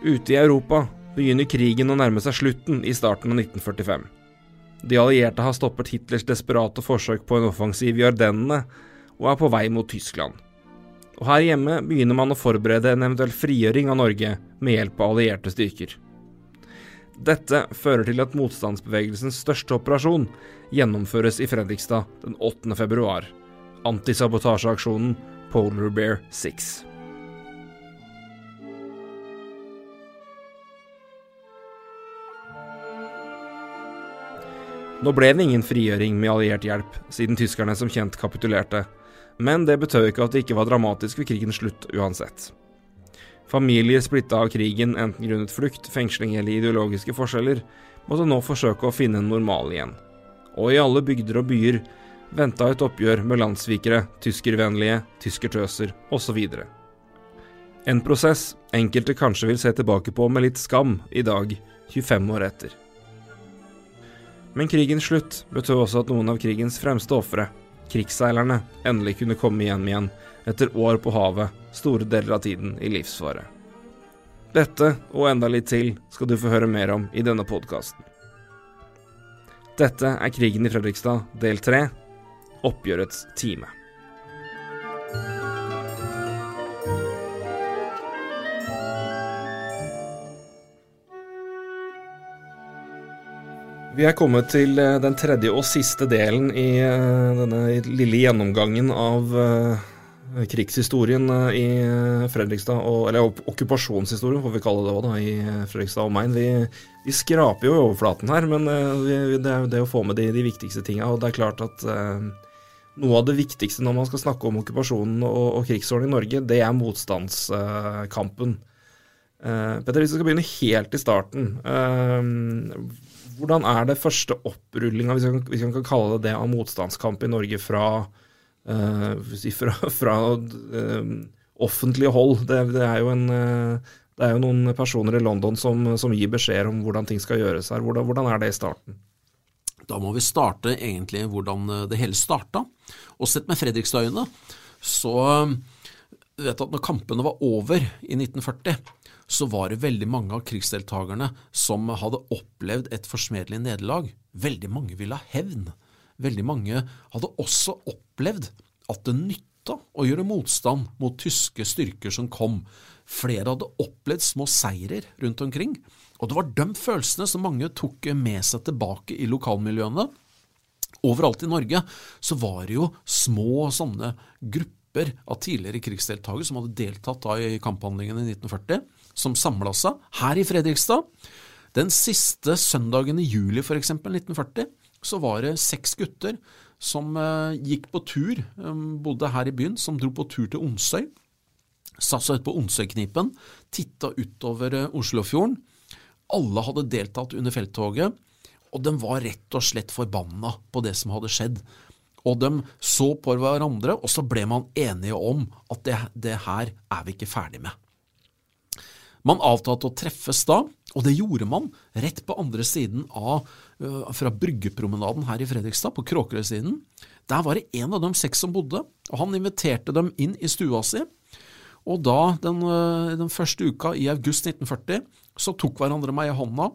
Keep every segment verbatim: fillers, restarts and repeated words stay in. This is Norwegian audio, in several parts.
Ute i Europa begynner krigen å nærme seg slutten i starten av nitten førtifem. De allierte har stoppet Hitlers desperate forsøk på en offensiv i Ardennene og er på vei mot Tyskland. Og her hjemme begynner man å forberede en eventuell frigjøring av Norge med hjelp av allierte styrker. Dette fører til at motstandsbevegelsens største operasjon gjennomføres i Fredrikstad den åttende februar, antisabotasjeaksjonen Polar Bear seks. Nå ble det ingen frigjøring med alliert hjelp, siden tyskerne som kjent kapitulerte, men det betød ikke at det ikke var dramatisk ved krigens slutt uansett. Familier splittet av krigen, enten grunnet flukt, fengsling eller ideologiske forskjeller, måtte nå forsøke å finne en normal igjen. Og i alle bygder og byer ventet et oppgjør med landssvikere, tyskervennlige, tyskertøser og så videre. En prosess enkelte kanskje vil se tilbake på med litt skam i dag, tjuefem år etter. Men krigens slutt betød også at noen av krigens fremste ofre, krigsseilerne, endelig kunne komme hjem igjen etter år på havet, store deler av tiden i livsfare. Dette og enda litt til skal du få høre mer om i denne podcasten. Dette er Krigen i Fredrikstad, del tre, Oppgjørets time. Vi er kommet til den tredje og siste delen i denne lille gjennomgangen av krigshistorien i Fredrikstad, og, eller okkupasjonshistorien, får vi kalle det også da, i Fredrikstad og Main. Vi, vi skraper jo i overflaten her, men vi, det er jo det å få med de, de viktigste tingene, og det er klart at eh, noe av det viktigste når man skal snakke om okkupasjonen og, og krigsåren i Norge, det er motstandskampen. Eh, Petter, vi skal begynne helt i starten. Eh, Hvordan er det første opprullinga, hvis vi, hvis vi kan kalle det det, av motstandskamp i Norge fra, uh, fra, fra uh, offentlige hold? Det, det, er jo en, uh, det er jo noen personer i London som, som gir beskjed om hvordan ting skal gjøres her. Hvordan, hvordan er det i starten? Da må vi starte egentlig hvordan det hele startet. Og sett med Fredrikstad-øyne, så vet jeg at når kampene var over i nitten førti, så var det veldig mange av krigsdeltagerne som hadde opplevd et forsmedelig nederlag. Veldig mange ville ha hevn. Veldig mange hadde også opplevd at det nytta å gjøre motstand mot tyske styrker som kom. Flere hadde opplevd små seirer rundt omkring, og det var de følelsene som mange tok med seg tilbake i lokalmiljøene. Overalt i Norge så var det jo små sånne grupper av tidligere krigsdeltagere som hadde deltatt da i kamphandlingen i nitten førti, som samlet seg her i Fredrikstad. Den siste søndagen i juli for eksempel, nitten førti, så var det seks gutter som uh, gikk på tur, um, bodde her i byen, som dro på tur til Onsøy, satt seg ut på Onsøyknipen, tittet utover uh, Oslofjorden. Alle hadde deltatt under felttoget, og de var rett og slett forbanna på det som hadde skjedd. Og de så på hverandre, og så ble man enige om at det, det her er vi ikke ferdig med. Man avtalte å treffes da, og det gjorde man rett på andre siden av, uh, fra Bryggepromenaden her i Fredrikstad, på Kråkerøy-siden. Der var det en av de seks som bodde, og han inviterte dem inn i stua si. Og da, den, uh, den første uka i august nitten førti, så tok hverandre meg i hånda,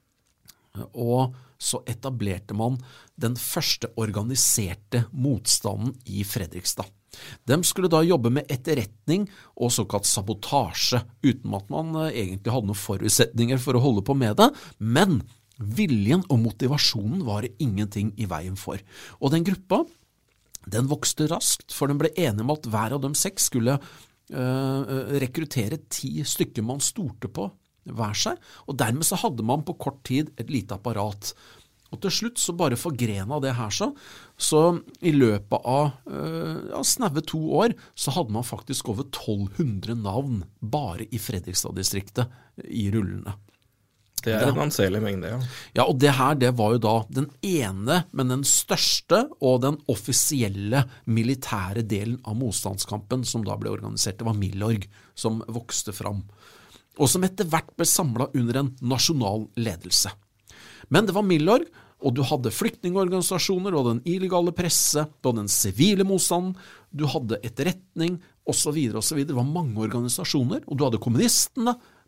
og så etablerte man den første organiserte motstanden i Fredrikstad. De skulle da jobbe med etterretning og såkalt sabotasje, uten at man egentlig hadde noen forutsetninger for å holde på med det, men viljen og motivasjonen var det ingenting i veien for. Og den gruppa, den vokste raskt, for den ble enige om at hver av de seks skulle uh, rekruttere ti stykker man stolte på hver seg, og dermed så hadde man på kort tid et lite apparat. Og til slutt så bare forgrena det her så, så i løpet av øh, ja, snaue to år så hadde man faktisk over tolv hundre navn bare i Fredrikstad-distriktet i rullene. Det er en anselig mengde, ja. Ja, og det her, det var jo da den ene, men den største og den offisielle militære delen av motstandskampen som da ble organisert. Det var Milorg som vokste fram, og som etter hvert ble samlet under en nasjonal ledelse. Men det var Milorg, og du hadde flyktningorganisasjoner, du hadde den illegale presse, du hadde den sivile motstanden, du hadde etterretning, og så videre, og så videre. Det var mange organisasjoner, og du hadde kommunistene,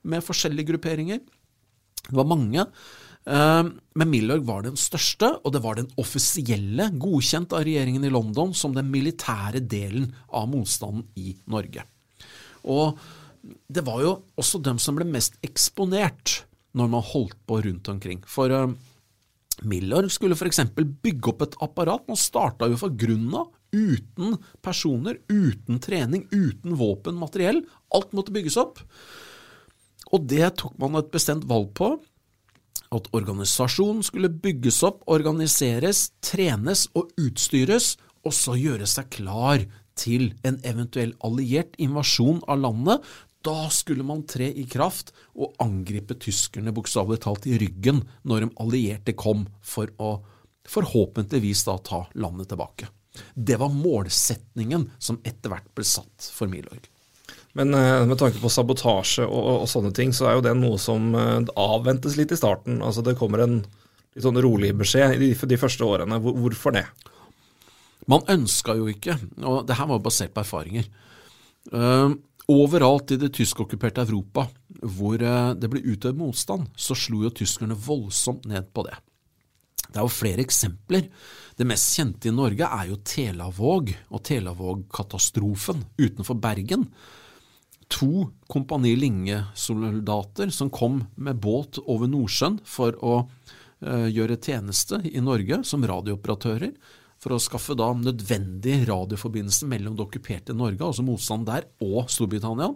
med forskjellige grupperinger. Det var mange, men Milorg var den største, og det var den offisielle, godkjent av regjeringen i London, som den militære delen av motstanden i Norge. Og det var jo også dem som ble mest eksponert når man holdt på rundt omkring. For uh, Milorg skulle for eksempel bygge opp et apparat. Man startet jo fra grunnen av, uten personer, uten trening, uten våpen, materiell. Alt måtte bygges opp. Og det tok man et bestemt valg på, at organisasjonen skulle bygges opp, organiseres, trenes og utstyres, og så gjøre seg klar til en eventuell alliert invasjon av landet. Da skulle man tre i kraft og angripe tyskerne bokstavelig talt i ryggen når de allierte kom for å forhåpentligvis da ta landet tilbake. Det var målsetningen som etter hvert ble satt for Milorg. Men med tanke på sabotasje og, og sånne ting, så er jo det noe som avventes litt i starten. Altså det kommer en litt sånn rolig beskjed i de, de første årene. Hvor, hvorfor det? Man ønsket jo ikke, og det her var basert på erfaringer, uh, overalt i det tyskokkuperte Europa, hvor uh, det ble utøvd motstand, så slo jo tyskerne voldsomt ned på det. Det er jo flere eksempler. Det mest kjente i Norge er jo Telavåg og Telavåg-katastrofen utenfor Bergen. To kompani Linge-soldater som kom med båt over Nordsjøen for å uh, gjøre tjeneste i Norge som radiooperatører, for å skaffe da nødvendig radioforbindelse mellom det okkuperte Norge, altså motstand der, og Storbritannia.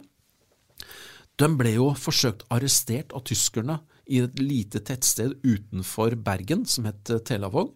De ble jo forsøkt arrestert av tyskerne i et lite tettsted utenfor Bergen, som het Telavåg.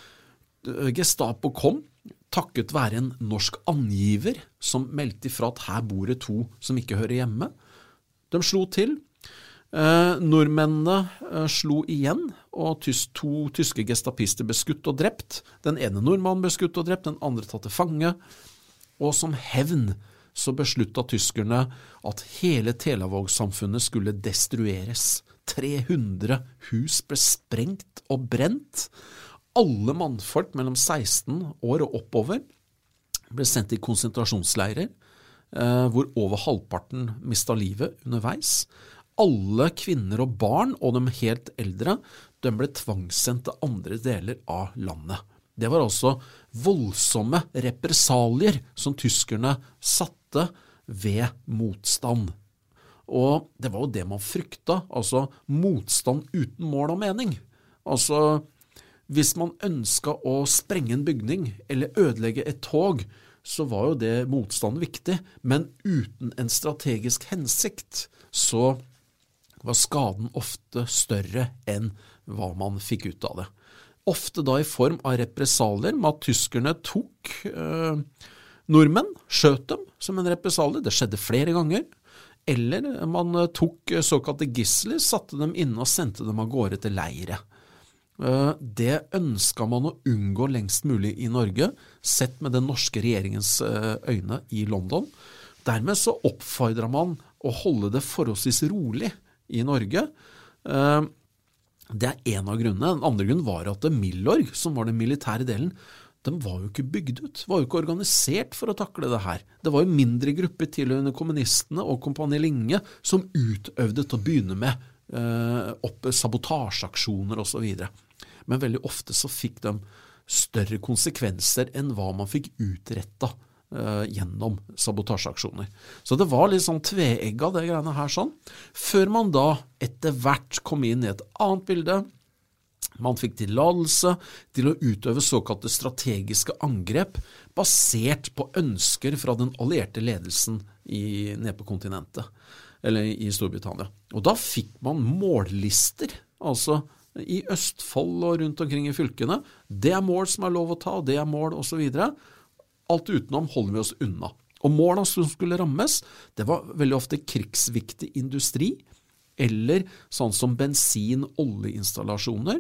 Gestapo kom, takket være en norsk angiver som meldte ifra at her bor det to som ikke hører hjemme. De slo til. Eh, nordmennene eh, slo igjen, og tys- to tyske gestapister ble skutt og drept. Den ene nordmannen ble skutt og drept, den andre tatt til fange. Og som hevn så besluttet tyskerne at hele Telavåg-samfunnet skulle destrueres. tre hundre hus ble sprengt og brent. Alle mannfolk mellom seksten år og oppover ble sendt i konsentrasjonsleirer, eh, hvor over halvparten mistet livet underveis. Alle kvinner og barn, og de helt eldre, de ble tvangssendt til andre deler av landet. Det var altså voldsomme represalier som tyskerne satte ved motstand. Og det var jo det man frykta, altså motstand uten mål og mening. Altså, hvis man ønsket å sprenge en bygning eller ødelegge et tog, så var jo det motstand viktig, men uten en strategisk hensikt, så var skaden ofte større enn hva man fikk ut av det. Ofte da i form av represalier, med at tyskerne tok eh, nordmenn, skjøt dem som en represalie, det skjedde flere ganger, eller man tok såkalte gisler, satte dem inne og sendte dem av gårde til leire. Eh, det ønsket man å unngå lengst mulig i Norge, sett med den norske regjeringens eh, øyne i London. Dermed så oppfordret man å holde det forholdsvis rolig i Norge. Eh, Det er en av grunnene. Den andre grunnen var at Milorg, som var den militære delen, den var jo ikke bygd ut, var jo ikke organisert for å takle det her. Det var jo mindre grupper tilhørende kommunistene og kompani Linge som utøvde til å begynne med eh, opp sabotasjeaksjoner og så videre. Men veldig ofte så fikk de større konsekvenser enn hva man fikk utrettet eh, gjennom sabotasjeaksjoner. Så det var litt sånn tveegga det greiene her sånn, før man da etter hvert kom inn i et annet bilde. Man fikk tilladelse til å utøve såkalte strategiske angrep basert på ønsker fra den allierte ledelsen i, nede på kontinentet, eller i Storbritannia. Og da fikk man mållister, altså i Østfold og rundt omkring i fylkene. Det er mål som er lov å ta, det er mål og så videre. Alt utenom holder vi oss unna. Og målene som skulle rammes, det var veldig ofte krigsviktig industri, eller sånn som bensin- og oljeinstallasjoner.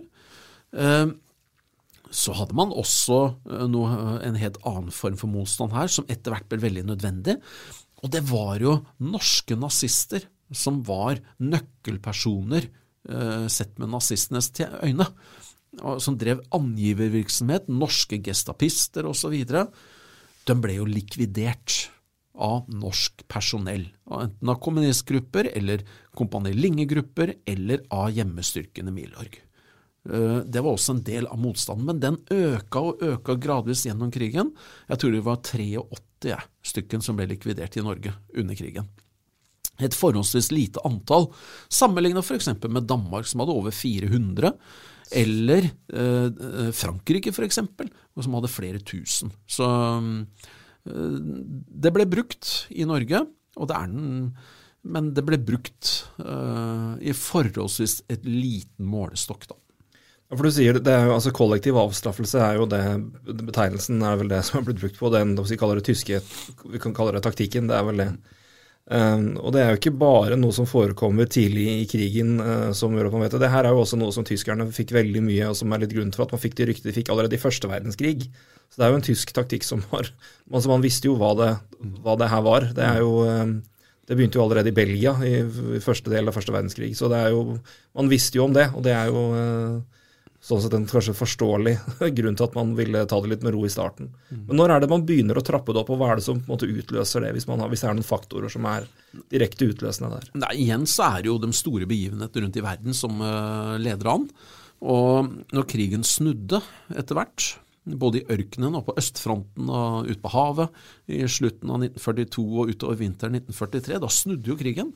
Så hadde man også noe, en helt annen form for motstand her, som etter hvert ble veldig nødvendig. Og det var jo norske nazister som var nøkkelpersoner sett med nazistenes øyne, som drev angivervirksomhet, norske gestapister og så videre. De ble jo likvidert. av norsk personell, enten av kommunistgrupper eller Kompani Linge-grupper eller av hjemmestyrkene Milorg. Det var også en del av motstanden, men den øka og øka gradvis gjennom krigen. Jeg tror det var åttitre ja, stykken som ble likvidert i Norge under krigen. Et forholdsvis lite antall, sammenlignet for eksempel med Danmark som hadde over fire hundre, eller eh, Frankrike for eksempel, som hadde flere tusen. Så eh, det ble brukt i Norge, og det er den, men det ble brukt eh, i forholdsvis et liten målestokk da. Ja, for du sier, det er jo, altså kollektiv avstraffelse er jo det, betegnelsen er vel det som har blitt brukt på, den, vi kaller det tyske, vi kan kalle det taktikken, det er vel det. Um, og det er jo ikke bare noe som forekommer tidlig i krigen uh, som gjør at man vet det. Det her er jo også noe som tyskerne fikk veldig mye, og som er litt grunn til at man fikk det ryktet de fikk allerede i første verdenskrig. Så det er jo en tysk taktikk som var, altså man visste jo hva det, hva det her var. Det er jo, um, det begynte jo allerede i Belgia i, i første del av første verdenskrig, så det er jo, man visste jo om det, og det er jo uh, sånn sett en kanskje forståelig grunn til at man ville ta det litt med ro i starten. Men når er det man begynner å trappe det opp, og hva er det som på en måte utløser det, hvis, man har, hvis det er noen faktorer som er direkte utløsende der? Nei, igjen så er det jo de store begivenheter rundt i verden som uh, leder an, og når krigen snudde etter hvert, både i ørkenen og på østfronten og ut på havet, i slutten av nitten førtito og utover vinteren nitten førtitre, da snudde jo krigen.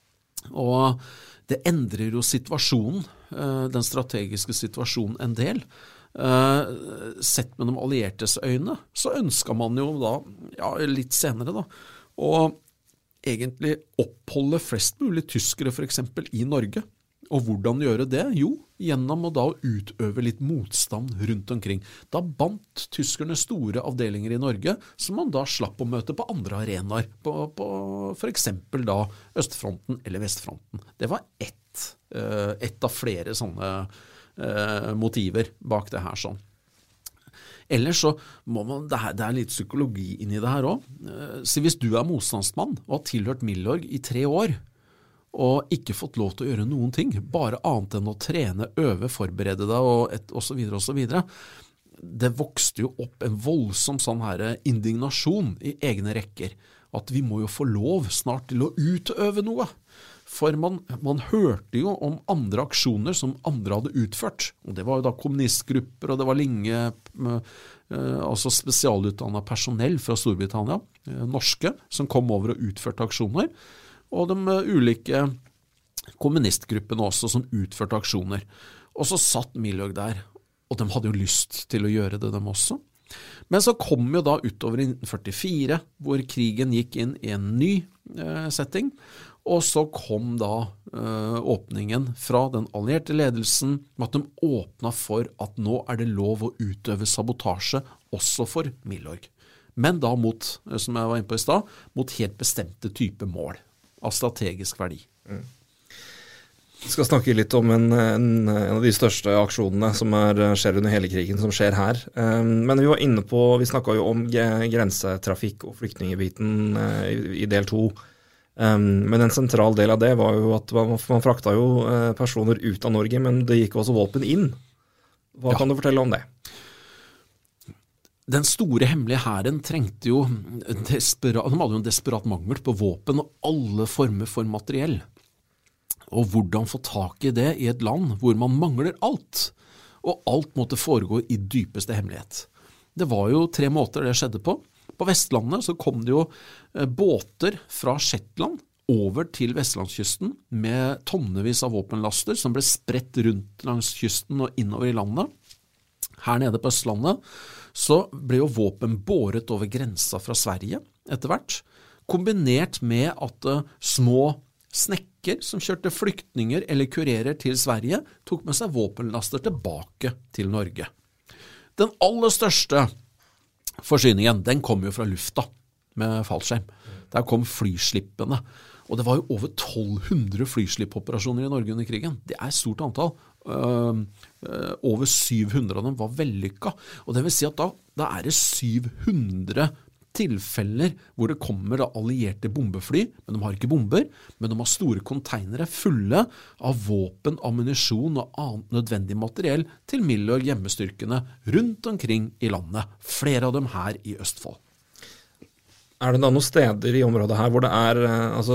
Og det endrer jo situasjonen, den strategiske situasjonen en del. Sett med de alliertes øyne, så ønsker man jo da, ja, litt senere da, å egentlig oppholde flest mulig tyskere for eksempel i Norge. Og hvordan gjøre det? Jo, gjennom å da utøve litt motstand rundt omkring. Da bandt tyskerne store avdelinger i Norge, som man da slapp å møte på andre arenaer, på, på for eksempel da østfronten eller vestfronten. Det var ett, ett av flere sånne eh, motiver bak det her sånn. Ellers så må man, det er, det er litt psykologi inni det her også. Så hvis du er motstandsmann og har tilhørt Milorg i tre år, og ikke fått lov til å gjøre noen ting, bare annet enn å trene, øve, forberede deg og, et, og så videre og så videre. Det vokste jo opp en voldsom sånn her indignasjon i egne rekker, at vi må jo få lov snart til å utøve noe. For man, man hørte jo om andre aksjoner som andre hadde utført, og det var jo da kommunistgrupper, og det var Linge, altså spesialutdannet personell fra Storbritannia, norske, som kom over og utførte aksjoner, og de ulike kommunistgruppene også som utførte aksjoner. Og så satt Milorg der, og de hadde jo lyst til å gjøre det dem også. Men så kom jo da utover i nitten førtifire, hvor krigen gikk inn i en ny eh, setting, og så kom da eh, åpningen fra den allierte ledelsen, med at de åpnet for at nå er det lov å utøve sabotasje også for Milorg. Men da mot, som jeg var inne på i sted, mot helt bestemte type mål av strategisk verdi. Mm. Vi skal snakke litt om en, en, en av de største aksjonene som er, skjer under hele krigen, som skjer her. Um, men vi var inne på, vi snakket jo om grensetrafikk og flyktningebiten uh, i, i del to. Um, men en sentral del av det var jo at man, man frakta jo uh, personer ut av Norge, men det gikk også våpen inn. Hva ja. Kan du fortelle om det? Den store hemmelige hæren trengte jo desperat, de hadde jo en desperat mangel på våpen og alle former for materiell. Og hvordan få tak i det i et land hvor man mangler alt, og alt måtte foregå i dypeste hemmelighet. Det var jo tre måter det skjedde på. På Vestlandet så kom det jo båter fra Shetland over til vestlandskysten med tonnevis av våpenlaster som ble spredt rundt langs kysten og innover i landet. Her nede på Østlandet så ble jo våpen båret over grensa fra Sverige etter hvert, kombinert med at uh, små snekker som kjørte flyktninger eller kurerer til Sverige, tok med seg våpenlaster tilbake til Norge. Den aller største forsyningen, den kom jo fra lufta med fallskjerm. Der kom flyslippene, og det var jo over tolv hundre flyslippoperasjoner i Norge under krigen. Det er et stort antall. Uh, uh, over syv hundre av dem var vellykka, og det vil si at da, da er det syv hundre tilfeller hvor det kommer da allierte bombefly, men de har ikke bomber, men de har store konteinere fulle av våpen, ammunisjon og annet nødvendig materiell til Milorg hjemmestyrkene rundt omkring i landet, flere av dem her i Østfold. Er det da noen steder i området her hvor det er altså,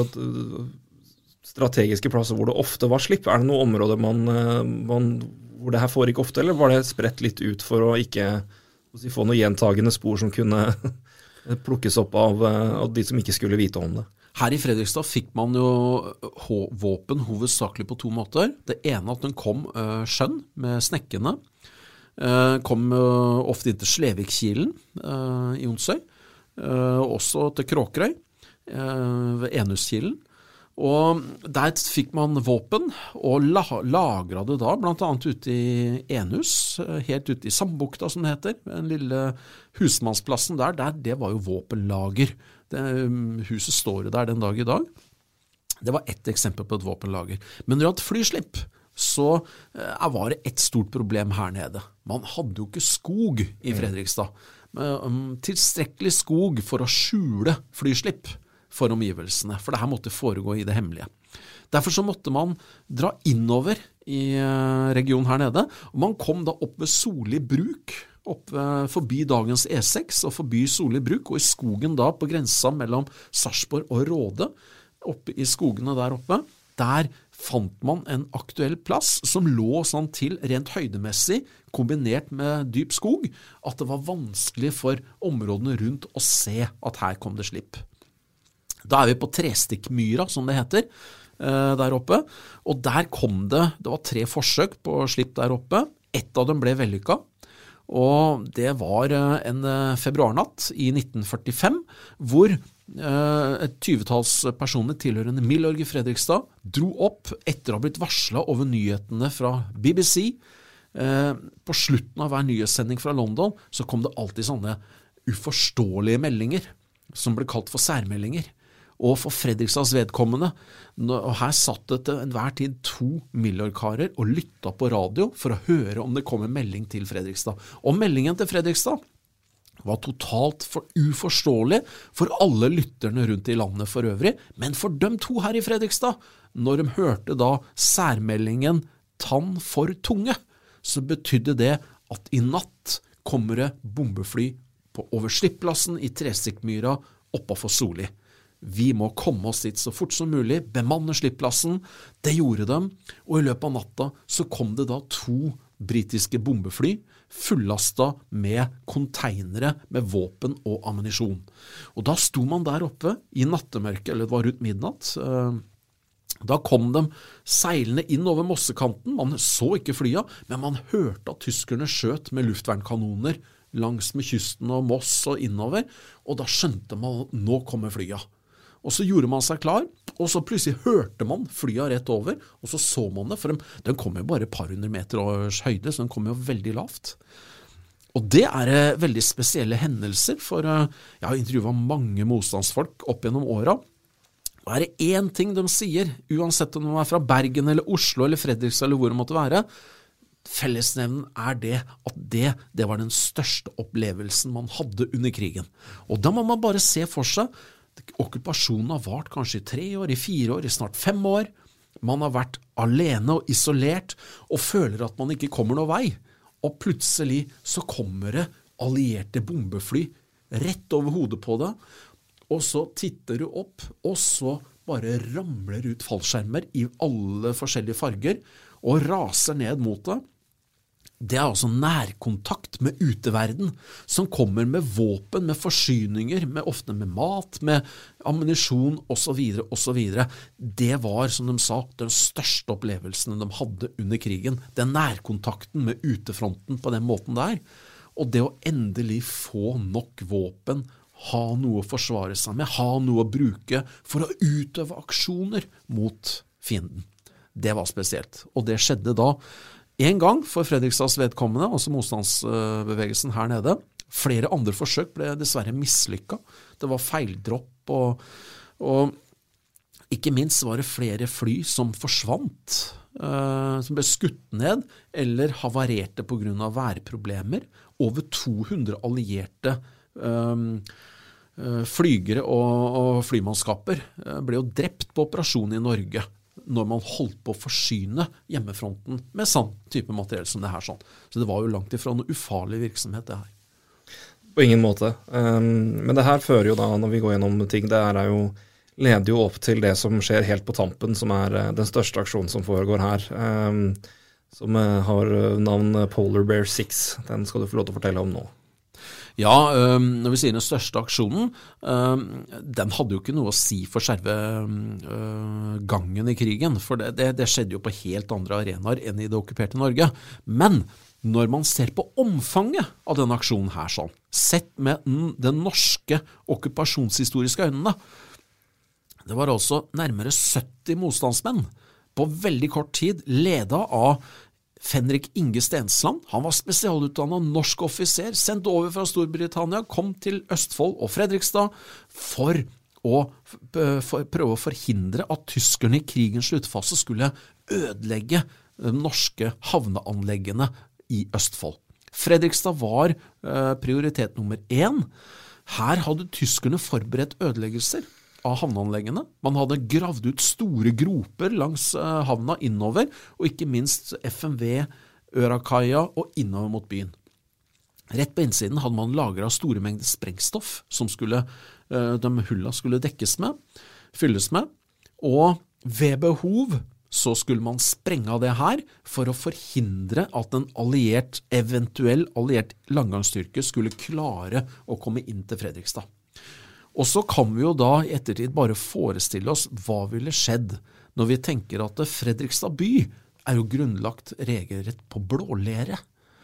strategiske plasser hvor det ofte var slipp? Er det noen områder man, man, hvor det her foregikk ofte, eller var det spredt litt ut for å ikke å si, få noen gjentagende spor som kunne plukkes opp av, av de som ikke skulle vite om det? Her i Fredrikstad fikk man jo våpen hovedsakelig på to måter. Det ene at den kom uh, skjønn med snekkene, uh, kom uh, ofte inn til Slevikkilen uh, i Onsøy, uh, også til Kråkerøy uh, ved Enuskilen. Og der fikk man våpen og la, lagret det da, blant annet ute i Enhus, helt ute i Sambukta som det heter, den lille husmannsplassen der, der det var jo våpenlager. Det, huset står jo der den dag i dag. Det var ett eksempel på et våpenlager. Men når det hadde flyslipp, så eh, var det et stort problem her nede. Man hadde jo ikke skog i Fredrikstad. Men, um, tilstrekkelig skog for å skjule flyslipp for omgivelsene, for det her måtte foregå i det hemmelige. Derfor så måtte man dra innover i regionen her nede, og man kom da opp ved Solli bruk, opp forbi dagens E seks og forbi Solli bruk, og i skogen da på grensa mellom Sarpsborg og Råde, oppe i skogene der oppe, der fant man en aktuell plass som lå sånn til rent høydemessig, kombinert med dyp skog, at det var vanskelig for områdene rundt å se at her kom det slipp. Da er vi på Trestikkmyra, som det heter, der oppe, og der kom det, det var tre forsøk på slipp der oppe, ett av dem ble vellykket, og det var en februarnatt i nitten førtifem, hvor et tyvetalls personer tilhørende Milorg i Fredrikstad dro opp etter å ha blitt varslet over nyhetene fra B B C. På slutten av hver nyhetssending fra London så kom det alltid sånne uforståelige meldinger, som ble kalt for særmeldinger. Og for Fredrikstads vedkommende, og her satt det til enhver tid to Milorg-karer og lyttet på radio for å høre om det kom en melding til Fredrikstad. Og meldingen til Fredrikstad var totalt for uforståelig for alle lytterne rundt i landet for øvrig, men for dem to her i Fredrikstad, når de hørte da særmeldingen «Tann for tunge», så betydde det at i natt kommer det bombefly på over slippplassen i Trestikkmyra oppe for Solli. Vi må komme oss dit så fort som mulig, bemanne slippplassen. Det gjorde de, og i løpet av natta så kom det da to britiske bombefly, fullastet med konteinere med våpen og ammunisjon. Og da sto man der oppe i nattemørket, eller det var rundt midnatt. Da kom de seilende inn over mossekanten. Man så ikke flya, men man hørte at tyskerne skjøt med luftvernskanoner langs med kysten og Moss og innover, og da skjønte man at nå kommer flya. Og så gjorde man seg klar, og så plutselig hørte man flya rett over, og så så man det, for de, de kom jo bare et par hundre meter års høyde, så de kom jo veldig lavt. Og det er uh, veldig spesielle hendelser, for uh, jeg har intervjuet mange motstandsfolk opp gjennom årene, og er det en ting de sier, uansett om de er fra Bergen eller Oslo eller Fredrikstad eller hvor det måtte være, fellesnevnen er det at det, det var den største opplevelsen man hadde under krigen. Og da må man bare se for seg, okkupasjonen har vart kanskje i tre år, i fire år, i snart fem år. Man har vært alene og isolert, og føler at man ikke kommer noen vei. Og plutselig så kommer det allierte bombefly rett over hodet på det, og så titter du opp, og så bare ramler ut fallskjermer i alle forskjellige farger, og raser ned mot det. Det er altså nærkontakt med uteverden, som kommer med våpen, med forsyninger, med, ofte med mat, med ammunisjon, og så videre, og så videre. Det var, som de sa, den største opplevelsen de hadde under krigen. Den nærkontakten med utefronten på den måten der. Og det å endelig få nok våpen, ha noe å forsvare seg med, ha noe å bruke for å utøve aksjoner mot fienden. Det var spesielt, og det skjedde da en gang for Fredrikstads vedkommende, altså motstandsbevegelsen her nede. Flere andre forsøk ble dessverre mislykket. Det var feildropp, og, og ikke minst var det flere fly som forsvant, uh, som ble skutt ned, eller havarerte på grunn av værproblemer. Over to hundre allierte um, flygere og, og flymannskaper ble jo drept på operasjon i Norge, når man holdt på å forsyne hjemmefronten med sånn type materiell som det her. Sånn. Så det var jo langt ifra noe ufarlig virksomhet det her. På ingen måte. Um, men det her fører jo da, når vi går gjennom ting, det er jo, leder jo opp til det som skjer helt på tampen, som er uh, den største aksjonen som foregår her, um, som uh, har navn Polar Bear six. Den skal du få lov til å fortelle om nå. Ja, um, når vi sier den største aksjonen, um, den hadde jo ikke noe å si for selve uh, gangen i krigen, for det, det, det skjedde jo på helt andre arenaer enn i det okkuperte Norge. Men når man ser på omfanget av denne aksjonen her sånn, sett med den norske okkupasjonshistoriske øynene, det var altså nærmere sytti motstandsmenn på veldig kort tid, ledet av Fenrik Inge Stensland. Han var spesialutdannet norsk offiser, sendt over fra Storbritannia, kom til Østfold og Fredrikstad for å for, prøve å forhindre at tyskerne i krigens sluttfase skulle ødelegge de norske havneanleggene i Østfold. Fredrikstad var eh, prioritet nummer én. Her hadde tyskerne forberedt ødeleggelser av havneanleggene. Man hadde gravd ut store groper langs eh, havna innover, og ikke minst F M V, Ørakaia og innover mot byen. Rett på innsiden hadde man lagret store mengder sprengstoff som skulle, eh, de hulla skulle dekkes med, fylles med, og ved behov så skulle man sprenge av det her for å forhindre at en alliert, eventuell alliert langgangsstyrke skulle klare å komme inn til Fredrikstad. Og så kan vi jo da i ettertid bare forestille oss hva ville skjedd når vi tenker at Fredrikstad by er jo grunnlagt regelrett på blålere.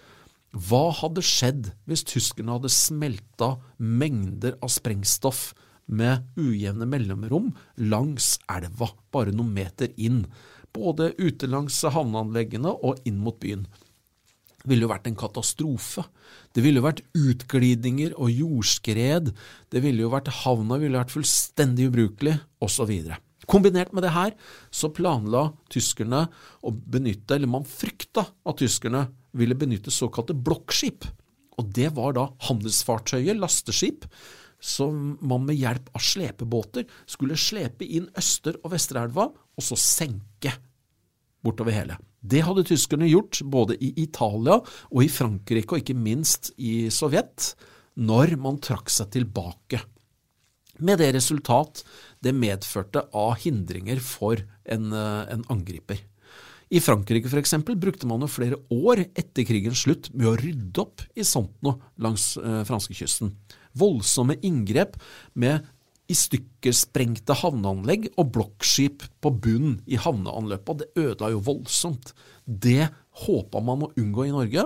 Hva hadde skjedd hvis tyskerne hadde smeltet mengder av sprengstoff med ujevne mellomrom langs elva, bare noen meter inn, både ute langs havneanleggene og inn mot byen? Det ville jo vært en katastrofe. Det ville jo vært utglidninger og jordskred, det ville jo vært havna, ville vært fullstendig ubrukelig, og så videre. Kombinert med det her, så planla tyskerne å benytte, eller man frykta at tyskerne ville benytte såkalte blokkskip, og det var da handelsfartøyer, lasteskip, som man med hjelp av slepebåter skulle slepe inn Øster- og Vesterelva, og så senke bortover hele. Det hadde tyskerne gjort både i Italia og i Frankrike, og ikke minst i Sovjet, når man trakk seg tilbake. Med det resultat det medførte av hindringer for en, en angriper. I Frankrike for eksempel brukte man jo flere år etter krigens slutt med å rydde opp i Sontno langs eh, franskekysten. Voldsomme inngrep med i stykker sprengte havneanlegg og blokkskip på bunn i havneanløpet. Det ødela jo voldsomt. Det håpet man å unngå i Norge.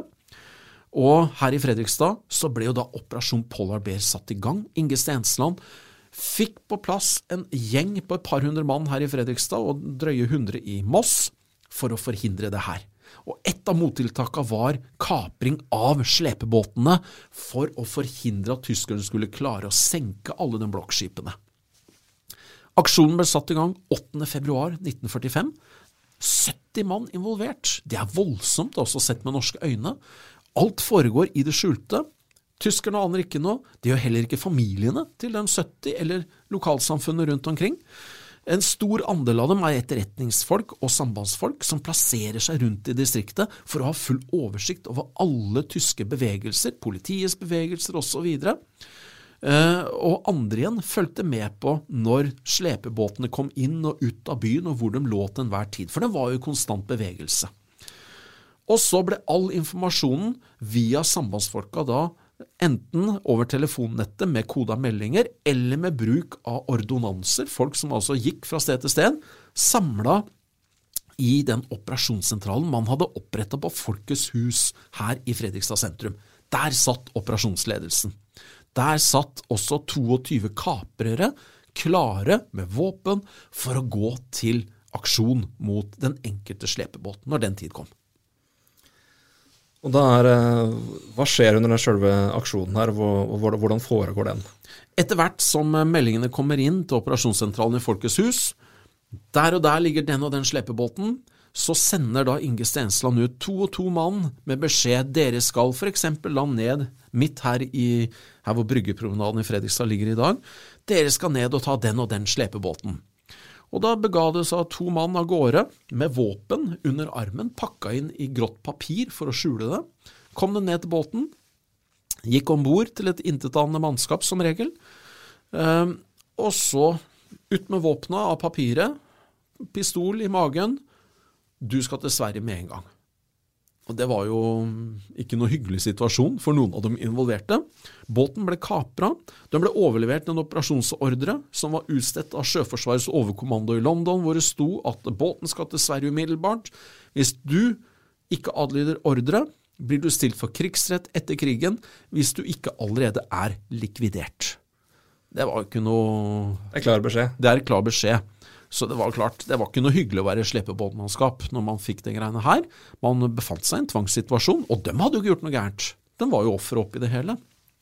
Og her i Fredrikstad så ble jo da Operasjon Polar Bear satt i gang. Inge Stensland fikk på plass en gjeng på et par hundre mann her i Fredrikstad og drøye hundre i Moss for å forhindre det her. Og et av mottiltakene var kapring av slepebåtene for å forhindre at tyskerne skulle klare å senke alle de blokkskipene. Aksjonen ble satt i gang åttende februar nitten førtifem. sytti mann involvert. Det er voldsomt også sett med norske øyne. Alt foregår i det skjulte. Tyskerne aner ikke noe. Det gjør heller ikke familiene til den sytti eller lokalsamfunnet rundt omkring. En stor andel av dem er etterretningsfolk og sambandsfolk som plasserer seg rundt i distriktet for å ha full oversikt over alle tyske bevegelser, politiets bevegelser og så videre. Og andre igjen følte med på når slepebåtene kom inn og ut av byen og hvor de lå til enhver tid, for det var jo konstant bevegelse. Og så ble all informasjonen via sambandsfolka da enten over telefonnettet med koda meldinger eller med bruk av ordonanser, folk som altså gikk fra sted til sted, samlet i den operasjonssentralen man hadde opprettet på Folkets hus her i Fredrikstad sentrum. Der satt operasjonsledelsen. Der satt også tjueto kaprere klare med våpen for å gå til aksjon mot den enkelte slepebåten når den tid kom. Og da er, hva skjer under den selve aksjonen her, og hvordan foregår den? Etter hvert som meldingene kommer inn til operasjonssentralen i Folkets hus, der og der ligger den og den slepebåten, så sender da Inge Stensland ut to og to mann med beskjed, dere skal for eksempel land ned midt her, i, her hvor bryggepromenaden i Fredrikstad ligger i dag, dere skal ned og ta den og den slepebåten. Og da bega det seg to mann av gårde med våpen under armen, pakket inn i grått papir for å skjule det. Kom det ned til båten, gikk ombord til et intetanende mannskap som regel, eh, og så ut med våpnet av papiret, pistol i magen, du skal til Sverige med en gang. Og det var jo ikke noe hyggelig situasjon for noen av de involverte. Båten ble kapret, den ble overlevert en operasjonsordre som var utstedt av Sjøforsvarets overkommando i London, hvor det sto at båten skal til Sverige umiddelbart. Hvis du ikke adlyder ordre, blir du stilt for krigsrett etter krigen hvis du ikke allerede er likvidert. Det var jo ikke noe... Det er klar beskjed. Det er klar beskjed. Så det var klart, det var ikke noe hyggelig å være slepebåtmannskap når man fikk de greiene her. Man befant seg i en tvangssituasjon, og de hadde jo ikke gjort noe gærent. De var jo offer opp i det hele.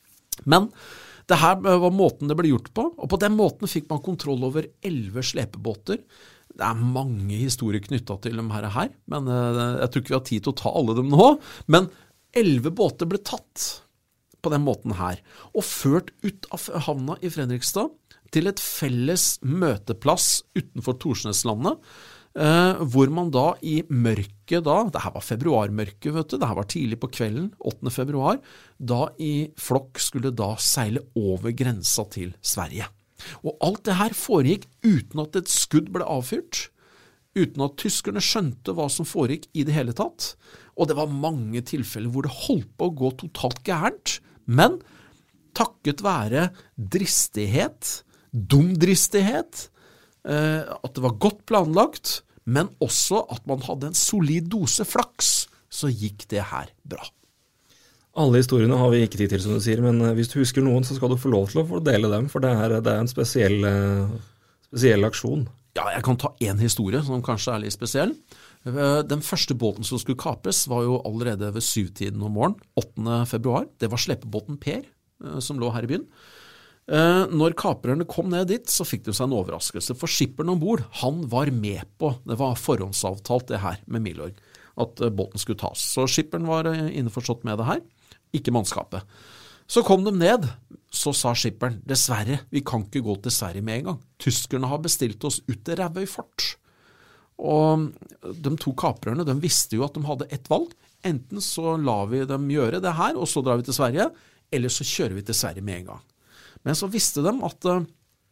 Men det her var måten det ble gjort på, og på den måten fikk man kontroll over elleve slepebåter. Det er mange historier knyttet til dem her, her, men jeg tror ikke vi har tid til å ta alle dem nå. Men elleve båter ble tatt på den måten her, og ført ut av havna i Fredrikstad, til et felles møteplass utenfor Torsneslandet, eh, hvor man da i mørket da, det her var februarmørket, vet du, det her var tidlig på kvelden, åttende februar, da i flokk skulle da seile over grensa til Sverige. Og alt det her foregikk uten at et skudd ble avfyrt, uten at tyskerne skjønte hva som foregikk i det hele tatt, og det var mange tilfeller hvor det holdt på å gå totalt gærent, men takket være dristighet, dumdristighet, eh, at det var godt planlagt, men også at man hadde en solid dose flaks, så gikk det her bra. Alle historiene har vi ikke tid til, som du sier, men hvis du husker noen, så skal du få lov til å få dele dem, for det er, det er en spesiell, spesiell aksjon. Ja, jeg kan ta en historie som kanskje er litt spesiell. Den første båten som skulle kapes var jo allerede ved syvtiden om morgen, åttende februar. Det var slepebåten Per, som lå her i byen. Når kaprerne kom ned dit, så fikk de seg en overraskelse, for skipperen ombord, han var med på, det var forhåndsavtalt det her med Milorg, at båten skulle tas. Så skipperen var innforstått med det her, ikke mannskapet. Så kom de ned, så sa skipperen, dessverre, vi kan ikke gå til Sverige med en gang. Tyskerne har bestilt oss ut til Rævøy fort. Og de to kaprerne, de visste jo at de hadde ett valg. Enten så lar vi dem gjøre det her, og så drar vi til Sverige, eller så kjører vi til Sverige med en gang. Men så visste de at uh,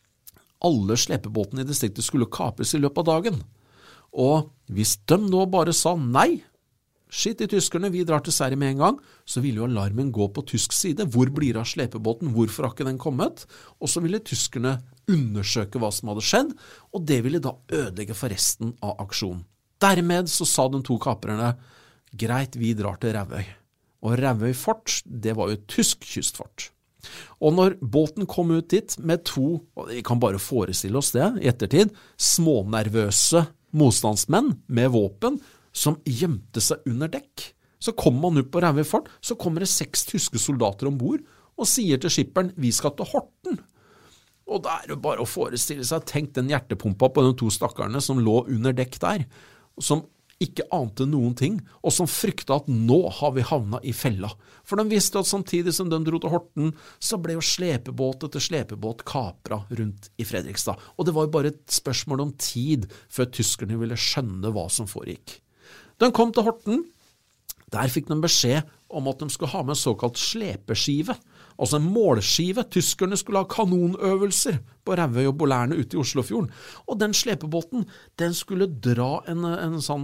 alle slepebåtene i distriktet skulle kapes i løpet av dagen. Og hvis de nå bare sa nei, skitt i tyskerne, vi drar til Sverige med en gang, så ville jo alarmen gå på tysk side. Hvor blir det av slepebåten? Hvorfor har ikke den kommet? Og så ville tyskerne undersøke hva som hadde skjedd, og det ville da ødelegge for resten av aksjonen. Dermed så sa de to kaprerne, greit, vi drar til Rævøy. Og Rævøy fort, det var jo et tysk kystfort. Og når båten kom ut dit med to, og vi kan bare forestille oss det i ettertid, smånervøse motstandsmenn med våpen som gjemte seg under dekk, så kommer man ut på Rævøy fort, så kommer det seks tyske soldater ombord og sier til skipperen, vi skal til Horten. Og da er det bare å forestille seg, tenk den hjertepumpa på de to stakkarene som lå under dekk der, som ikke ante noen ting, og som frykta at nå har vi havna i fella. For de visste at samtidig som de dro til Horten, så ble jo slepebåt etter slepebåt kapra rundt i Fredrikstad. Og det var jo bare et spørsmål om tid før tyskerne ville skjønne hva som foregikk. De kom til Horten. Der fikk de beskjed om at de skulle ha med en såkalt slepeskive, altså en målskive. Tyskerne skulle ha kanonøvelser på Rævøy og Bolærne ute i Oslofjorden. Og den slepebåten, den skulle dra en, en, sånn,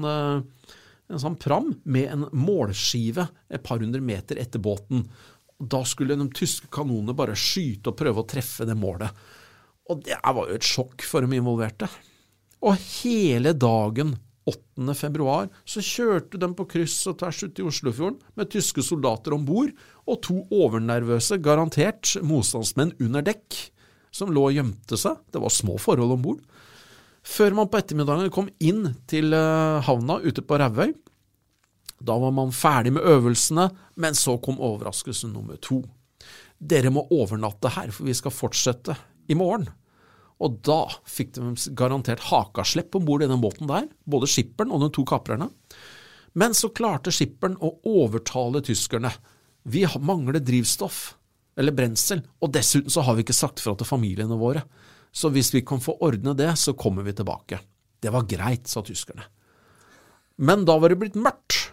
en sånn pram med en målskive et par hundre meter etter båten. Da skulle de tyske kanonene bare skyte og prøve å treffe det målet. Og det var jo et sjokk for de involverte. Og hele dagen åttende februar så kjørte de på kryss og tvers ut i Oslofjorden med tyske soldater ombord og to overnervøse, garantert motstandsmenn under dekk, som lå og gjemte seg. Det var små forhold ombord. Før man på ettermiddagen kom inn til havna ute på Rævøy, da var man ferdig med øvelsene, men så kom overraskelse nummer to. Dere må overnatte her, for vi skal fortsette i morgen. Og da fikk de garantert hakaslepp ombord i den båten der, både skipperen og de to kaprerne. Men så klarte skipperen å overtale tyskerne. Vi mangler drivstoff, eller brensel, og dessuten så har vi ikke sagt fra til familiene våre. Så hvis vi kan få ordne det, så kommer vi tilbake. Det var greit, sa tyskerne. Men da var det blitt mørkt,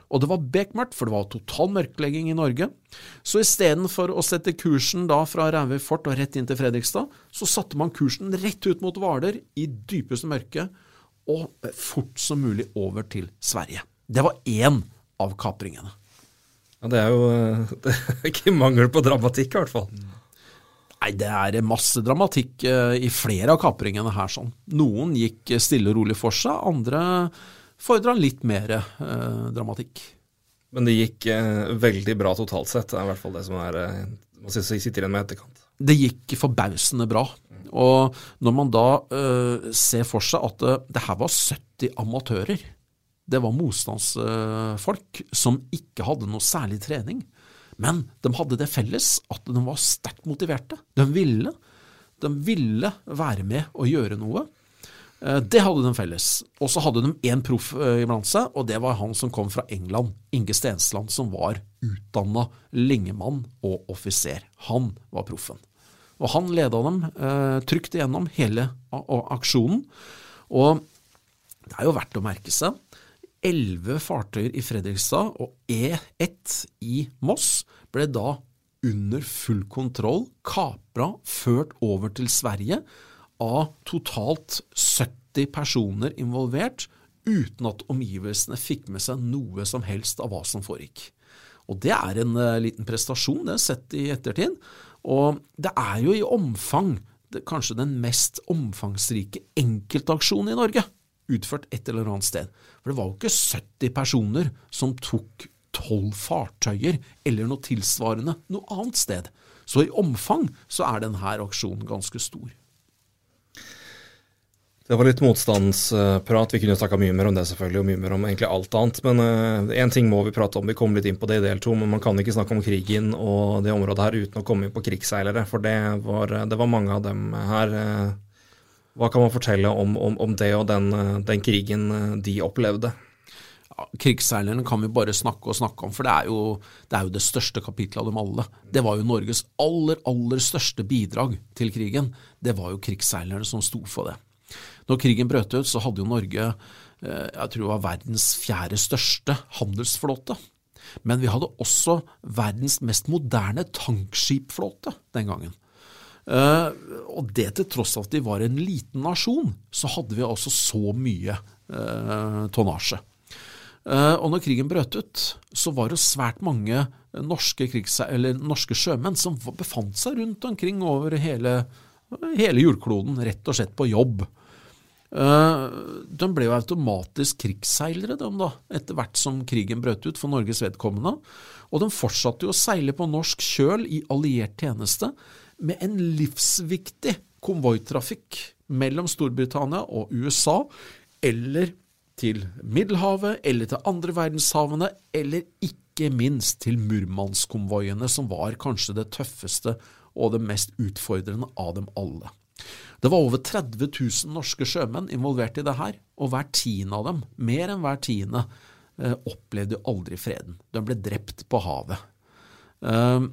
Og det var bekmørkt, for det var total mørklegging i Norge. Så i stedet for å sette kursen da fra Rauøy fort og rett inn til Fredrikstad, så satte man kursen rett ut mot Hvaler i dypeste mørke, og fort som mulig over til Sverige. Det var en av kapringene. Ja, det er jo det er ikke mangel på dramatikk i hvert fall. Nei, det er masse dramatikk i flere av kapringene her sånn. Noen gikk stille og rolig for seg, andre fordret litt mer eh, dramatikk. Men det gikk eh, veldig bra totalt sett, det er i hvert fall det som er, eh, man sitter igjen med etterkant. Det gikk forbausende bra. Og når man da uh, ser for seg at det, det her var sytti amatører, det var motstandsfolk uh, som ikke hadde noe særlig trening, men de hadde det felles at de var sterkt motiverte. De ville, de ville være med og gjøre noe. Uh, det hadde de felles. Og så hadde de en proff uh, iblant seg, og det var han som kom fra England, Inge Stensland, som var utdannet lingemann og offiser. Han var proffen. Og han ledet dem eh, trygt igjennom hele aksjonen. Og det er jo verdt å merke seg, elleve fartøyer i Fredrikstad og E ett i Moss ble da under full kontroll, kapra, ført over til Sverige av totalt sytti personer involvert, uten at omgivelsene fikk med seg noe som helst av hva som foregikk. Og det er en uh, liten prestasjon, det er sett i ettertid. Og det er jo i omfang, det, kanskje den mest omfangsrike enkeltaksjonen i Norge, utført et eller annet sted. For det var jo ikke sytti personer som tok tolv fartøyer, eller noe tilsvarende noe annet sted. Så i omfang så er denne aksjonen ganske stor. Det var litt motstandsprat, vi kunne snakket mye mer om det selvfølgelig, og mye mer om egentlig alt annet, men uh, en ting må vi prate om, vi kom litt inn på det i del to, men man kan ikke snakke om krigen og det området her uten å komme inn på krigsseilere, for det var, det var mange av dem her. Uh, hva kan man fortelle om, om, om det og den, den krigen de opplevde? Ja, krigsseilerne kan vi bare snakke og snakke om, for det er jo det, er jo det største kapitlet av dem alle. Det var jo Norges aller, aller største bidrag til krigen. Det var jo krigsseilerne som sto for det. Når krigen brøt ut, så hadde jo Norge, jeg tror det var verdens fjerde største handelsflåte. Men vi hadde også verdens mest moderne tankskipflåte den gangen. Og det til tross av at vi var en liten nasjon, så hadde vi også så mye tonnasje. Og når krigen brøt ut, så var det svært mange norske, krigs- eller norske sjømenn som befant seg rundt omkring over hele, hele jordkloden, rett og slett på jobb. De ble jo automatisk krigsseilere de da, etter hvert som krigen brøt ut for Norges vedkommende, og de fortsatte jo å seile på norsk kjøl i alliert tjeneste med en livsviktig konvoitrafikk mellom Storbritannia og U S A, eller til Middelhavet, eller til andre verdenshavene, eller ikke minst til Murmansk-konvoiene, som var kanskje det tøffeste og det mest utfordrende av dem alle. Det var over tretti tusen norske sjømenn involvert i det her, og hver tiende av dem, mer enn hver tiende, eh, opplevde jo aldri freden. De ble drept på havet. Eh,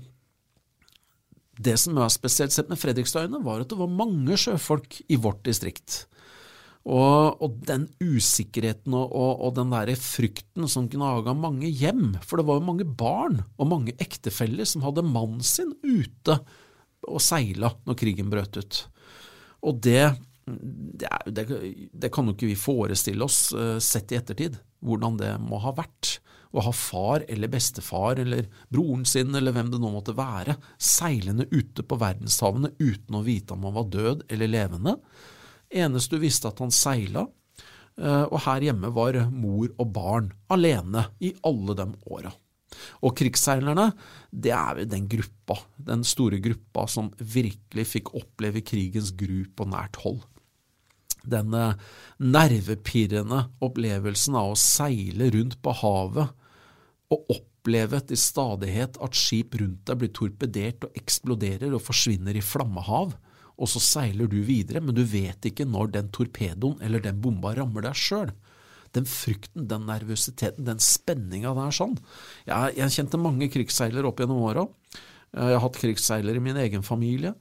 det som var spesielt sett med Fredrikstadøyene var at det var mange sjøfolk i vårt distrikt. Og, og den usikkerheten og, og, og den der frykten som gnaget mange hjem, for det var jo mange barn og mange ektefeller som hadde mannen sin ute og seila når krigen brøt ut. Og det, det, det, det kan jo ikke vi forestille oss uh, sett i ettertid, hvordan det må ha vært. Å ha far eller bestefar eller broren sin eller hvem det nå måtte være, seilende ute på verdenshavene uten å vite om han var død eller levende. Eneste du visste at han seila, uh, og her hjemme var mor og barn alene i alle de åra. Og krigsseilerne, det er den gruppa, den store gruppa som virkelig fikk oppleve krigens gru på nært hold. Den nervepirrende opplevelsen av å seile rundt på havet og oppleve til stadighet at skip rundt deg blir torpedert og eksploderer og forsvinner i flammehav, og så seiler du videre, men du vet ikke når den torpedoen eller den bomba rammer deg selv. Den frykten, den nervøsiteten, den spenningen der sånn. Jeg, jeg kjente mange krigsseilere opp gjennom åra. Jeg har hatt krigsseilere i min egen familie.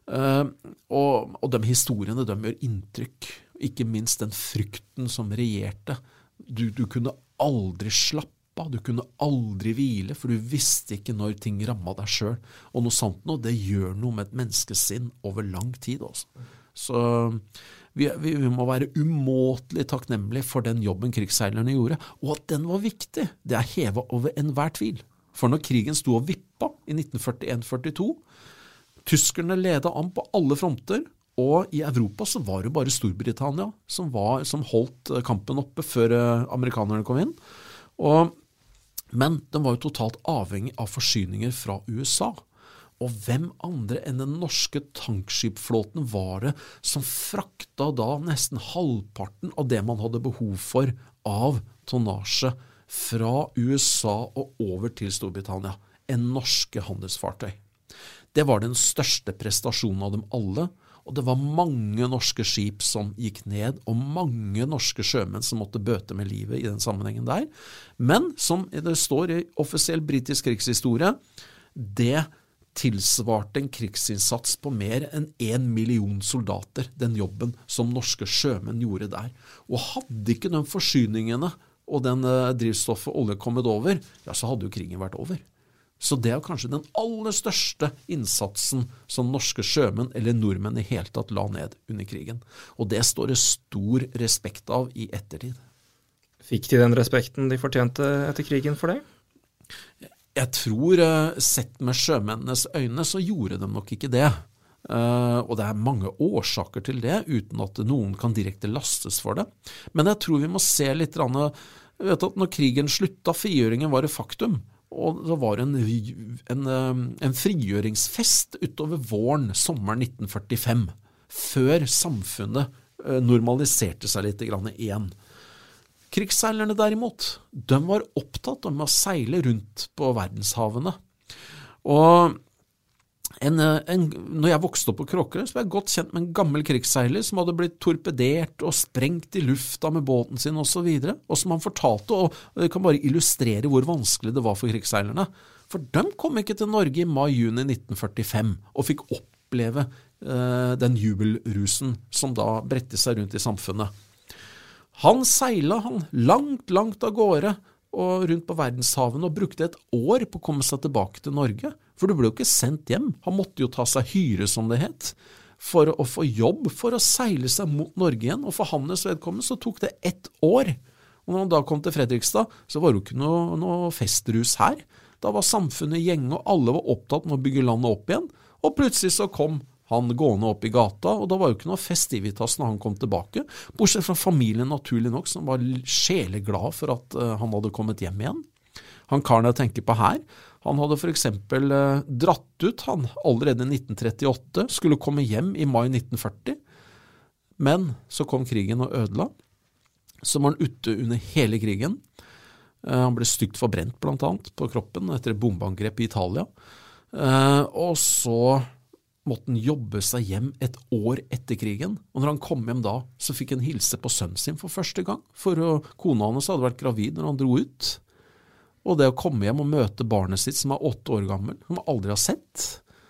Og, og de historiene, de gjør inntrykk. Ikke minst den frykten som regjerte. Du, du kunne aldri slappe vippa, du kunne aldri hvile, for du visste ikke når ting rammet deg selv. Og noe sånt nå, det gjør noe med et menneskesinn over lang tid også. Så vi, vi, vi må være umåtelig takknemlige for den jobben krigsseilerne gjorde, og at den var viktig, det er hevet over enhver tvil. For når krigen sto og vippa i nitten førtien førtito, tyskerne ledet an på alle fronter, og i Europa så var det bare Storbritannia som, var, som holdt kampen oppe før amerikanerne kom inn. Og, men den var jo totalt avhengig av forsyninger fra U S A. Og hvem andre enn den norske tankskipflåten var det som frakta da nesten halvparten av det man hadde behov for av tonnasje fra U S A og over til Storbritannia, en norske handelsfartøy. Det var den største prestasjonen av dem alle, og det var mange norske skip som gikk ned, og mange norske sjømenn som måtte bøte med livet i den sammenhengen der. Men, som det står i offisiell britisk krigshistorie, det tilsvarte en krigsinnsats på mer enn en million soldater, den jobben som norske sjømenn gjorde der. Og hadde ikke de forsyningene og den drivstoffet olje kommet over, ja, så hadde jo krigen vært over. Så det er kanskje den aller største innsatsen som norske sjømenn eller nordmenn i hele tatt la ned under krigen. Og det står det stor respekt av i ettertid. Fikk de den respekten de fortjente etter krigen for det? Jeg tror, sett med sjømennenes øyne, så gjorde de nok ikke det. Og det er mange årsaker til det, uten at noen kan direkte lastes for det. Men jeg tror vi må se litt, vet at når krigen slutta, frigjøringen var et faktum, og det var en, en, en frigjøringsfest utover våren, sommeren nitten førtifem, før samfunnet normaliserte seg litt igjen. Krigsseilerne derimot, de var opptatt med å seile rundt på verdenshavene. Og en, en, når jeg vokste opp på Kråkerøy, så var jeg godt kjent med en gammel krigsseiler som hadde blitt torpedert og sprengt i lufta med båten sin og så videre, og som han fortalte, og det kan bare illustrere hvor vanskelig det var for krigsseilerne. For de kom ikke til Norge i mai-juni nitten førtifem og fikk oppleve eh, den jubelrusen som da bredte seg rundt i samfunnet. Han seilet han langt, langt av gårde og rundt på verdenshavene og brukte et år på å komme seg tilbake til Norge, for du ble jo ikke sendt hjem. Han måtte jo ta seg hyre, som det het, for å få jobb, for å seile seg mot Norge igjen, og for hans vedkommende så tok det ett år. Og når han da kom til Fredrikstad, så var det jo ikke noe, noe festrus her. Da var samfunnet gjenge, og alle var opptatt med å bygge landet opp igjen, og plutselig så kom han gående opp i gata, og da var jo ikke noe festivitas når han kom tilbake, bortsett fra familien naturlig nok, som var sjeleglad for at uh, han hadde kommet hjem igjen. Han karen jeg tenker på her, han hadde for eksempel uh, dratt ut han allerede i nitten trettiåtte, skulle komme hjem i mai nitten førti, men så kom krigen og ødela. Så var han ute under hele krigen. Uh, han ble stygt forbrent blant annet på kroppen etter et bombeangrep i Italia. Uh, og så måtte han jobbe seg hjem et år etter krigen, og når han kom hjem da, så fikk han hilse på sønnen sin for første gang, for kona hans hadde vært gravid når han dro ut, og det å komme hjem og møte barnet sitt som er åtte år gammel, som han aldri har sett,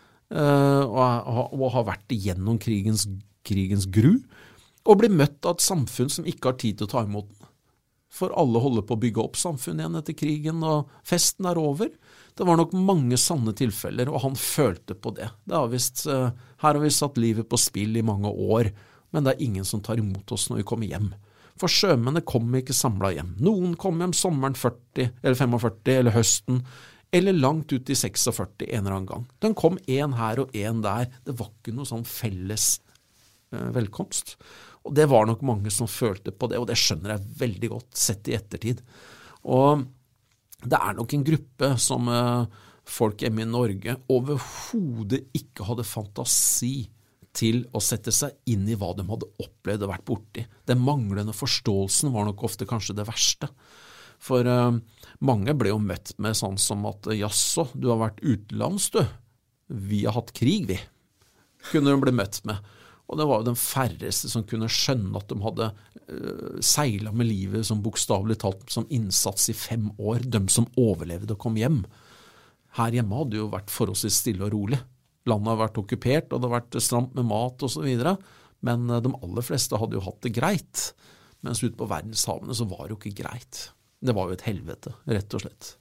og, og har vært igjennom krigens, krigens gru, og bli møtt av et samfunn som ikke har tid til å ta imot den. For alle holder på å bygge opp samfunnet igjen etter krigen, og festen er over. Det var nok mange sanne tilfeller, og han følte på det. Det har vist, uh, her har vi satt livet på spill i mange år, men det er ingen som tar imot oss når vi kommer hjem. For sjømennene kommer ikke samlet hjem. Noen kom hjem sommeren førti, eller femogførti, eller høsten, eller langt ut i seksogførti en eller annen gang. Den kom en her og en der. Det var ikke noe sånn felles uh, velkomst. Og det var nok mange som følte på det, og det skjønner jeg veldig godt sett i ettertid. Og det er nok en gruppe som eh, folk hjemme i Norge overhodet ikke hadde fantasi til å sette seg inn i hva de hadde opplevd og vært borti. Den manglende forståelsen var nok ofte kanskje det verste. For eh, mange ble jo møtt med sånn som at «Jaså, du har vært utenlands, du. Vi har hatt krig, vi». Kunne de bli møtt med. Og det var jo den færreste som kunne skjønne at de hadde uh, seilet med livet som bokstavelig talt som innsats i fem år, de som overlevde og kom hjem. Her hjemme hadde jo vært forholdsvis stille og rolig. Landet har vært okkupert, og det har vært stramt med mat og så videre, men uh, de aller fleste hadde jo hatt det greit. Mens ute på verdenshavene så var det jo ikke greit. det var jo et helvete, rett og slett.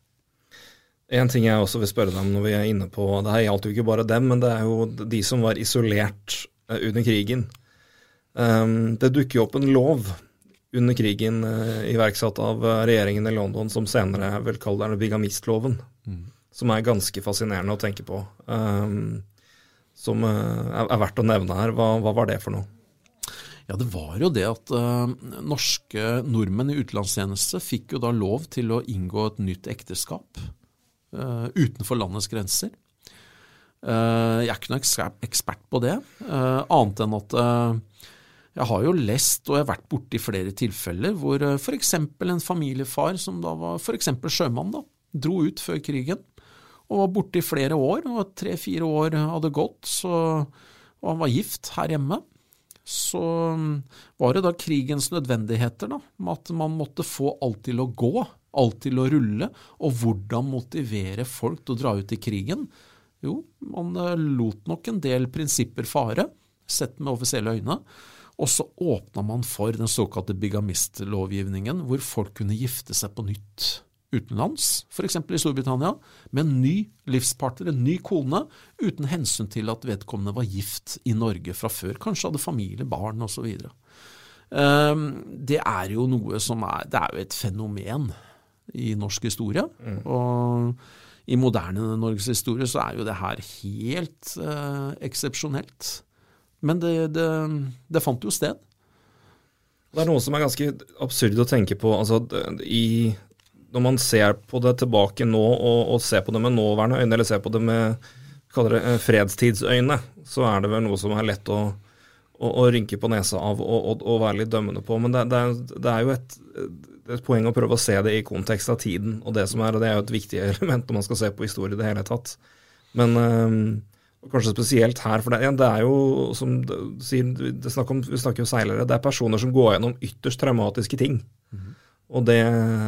En ting jeg også vil spørre deg om når vi er inne på, det her gjaldt jo ikke bare dem, men det er jo de som var isolert under krigen. Um, det dukker jo opp en lov under krigen uh, iverksatt av regjeringen i London, som senere vel kaller det bigamistloven, mm. som er ganske fascinerende å tenke på. Um, som uh, er, er verdt å nevne her. Hva, hva var det for noe? Ja, det var jo det at uh, norske nordmenn i utenlandstjeneste fikk jo da lov til å inngå et nytt ekteskap uh, utenfor landets grenser. Uh, jeg er ikke noen ekspert på det, uh, annet enn at uh, jeg har jo lest og jeg har vært borte i flere tilfeller hvor uh, for eksempel en familiefar som da var for eksempel sjømann da, dro ut før krigen og var borte i flere år, og tre-fire år hadde gått, så, og han var gift her hjemme. Så var det da krigens nødvendigheter da, med at man måtte få alt til å gå, alt til å rulle, og hvordan motivere folk til å dra ut i krigen. Jo, man lot nok en del prinsipper fare, sett med offisielle øyne, og så åpnet man for den såkalte bigamistlovgivningen, hvor folk kunne gifte seg på nytt utenlands, for eksempel i Storbritannia, med en ny livspartner, en ny kone, uten hensyn til at vedkommende var gift i Norge fra før, kanskje hadde familie, barn og så videre. Det er jo noe som er, det er jo et fenomen i norsk historie, mm. og i moderne Norges historie så er jo det her helt eh, eksepsjonelt. Men det, det, det fant jo sted. Det er noe som er ganske absurd å tenke på, altså i når man ser på det tilbake nå, og, og ser på det med nåværende øyne, eller ser på det med kaller det, fredstidsøyne, så er det vel noe som er lett å, å, å rynke på nesa av og, og, og være litt dømmende på. Men det, det, er, det er jo et, et poeng å prøve å se det i kontekst av tiden, og det som er, det er jo et viktig element når man skal se på historie det hele tatt. Men øh, kanskje spesielt her, for det, ja, det er jo, som du sier, det snakker om, vi snakker jo seilere, det er personer som går gjennom ytterst traumatiske ting. Mm-hmm. Og det...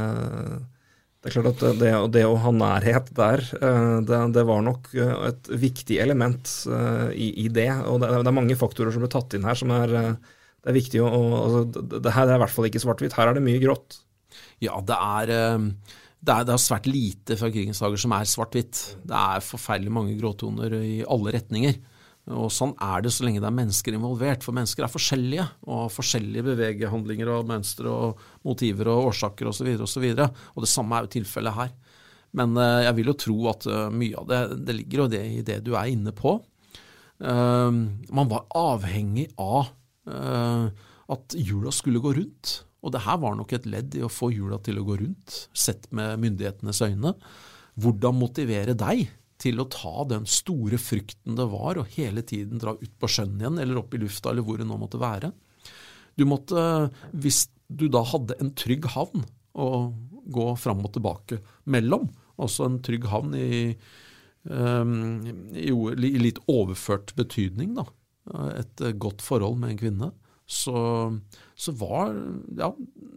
Det er klart at det, det å ha nærhet der, det, det var nok et viktig element i, i det, og det, det er mange faktorer som ble tatt inn her som er, det er viktig, å, altså, det, det her er i hvert fall ikke svart-hvitt, her er det mye grått. Ja, det er, det er, det er svært lite fra krigens dager som er svart-hvitt. Det er forferdelig mange gråtoner i alle retninger. Og sånn er det så lenge det er mennesker involvert, for mennesker er forskjellige, og har forskjellige bevegehandlinger og mønstre og motiver og årsaker og så videre og så videre. Og det samme er jo tilfellet her. Men uh, jeg vil jo tro at uh, mye av det, det ligger jo det i det du er inne på. Uh, man var avhengig av uh, at hjula skulle gå rundt, og det her var nok et ledd i å få hjula til å gå rundt, sett med myndighetenes øyne. Hvordan motivere deg til å ta den store frykten det var, og hele tiden dra ut på sjøen igjen, eller opp i lufta, eller hvor det nå måtte være. Du måtte, hvis du da hadde en trygg havn å gå fram og tilbake mellom, også en trygg havn i, um, i, i litt overført betydning, da, et godt forhold med en kvinne, så, så var, ja,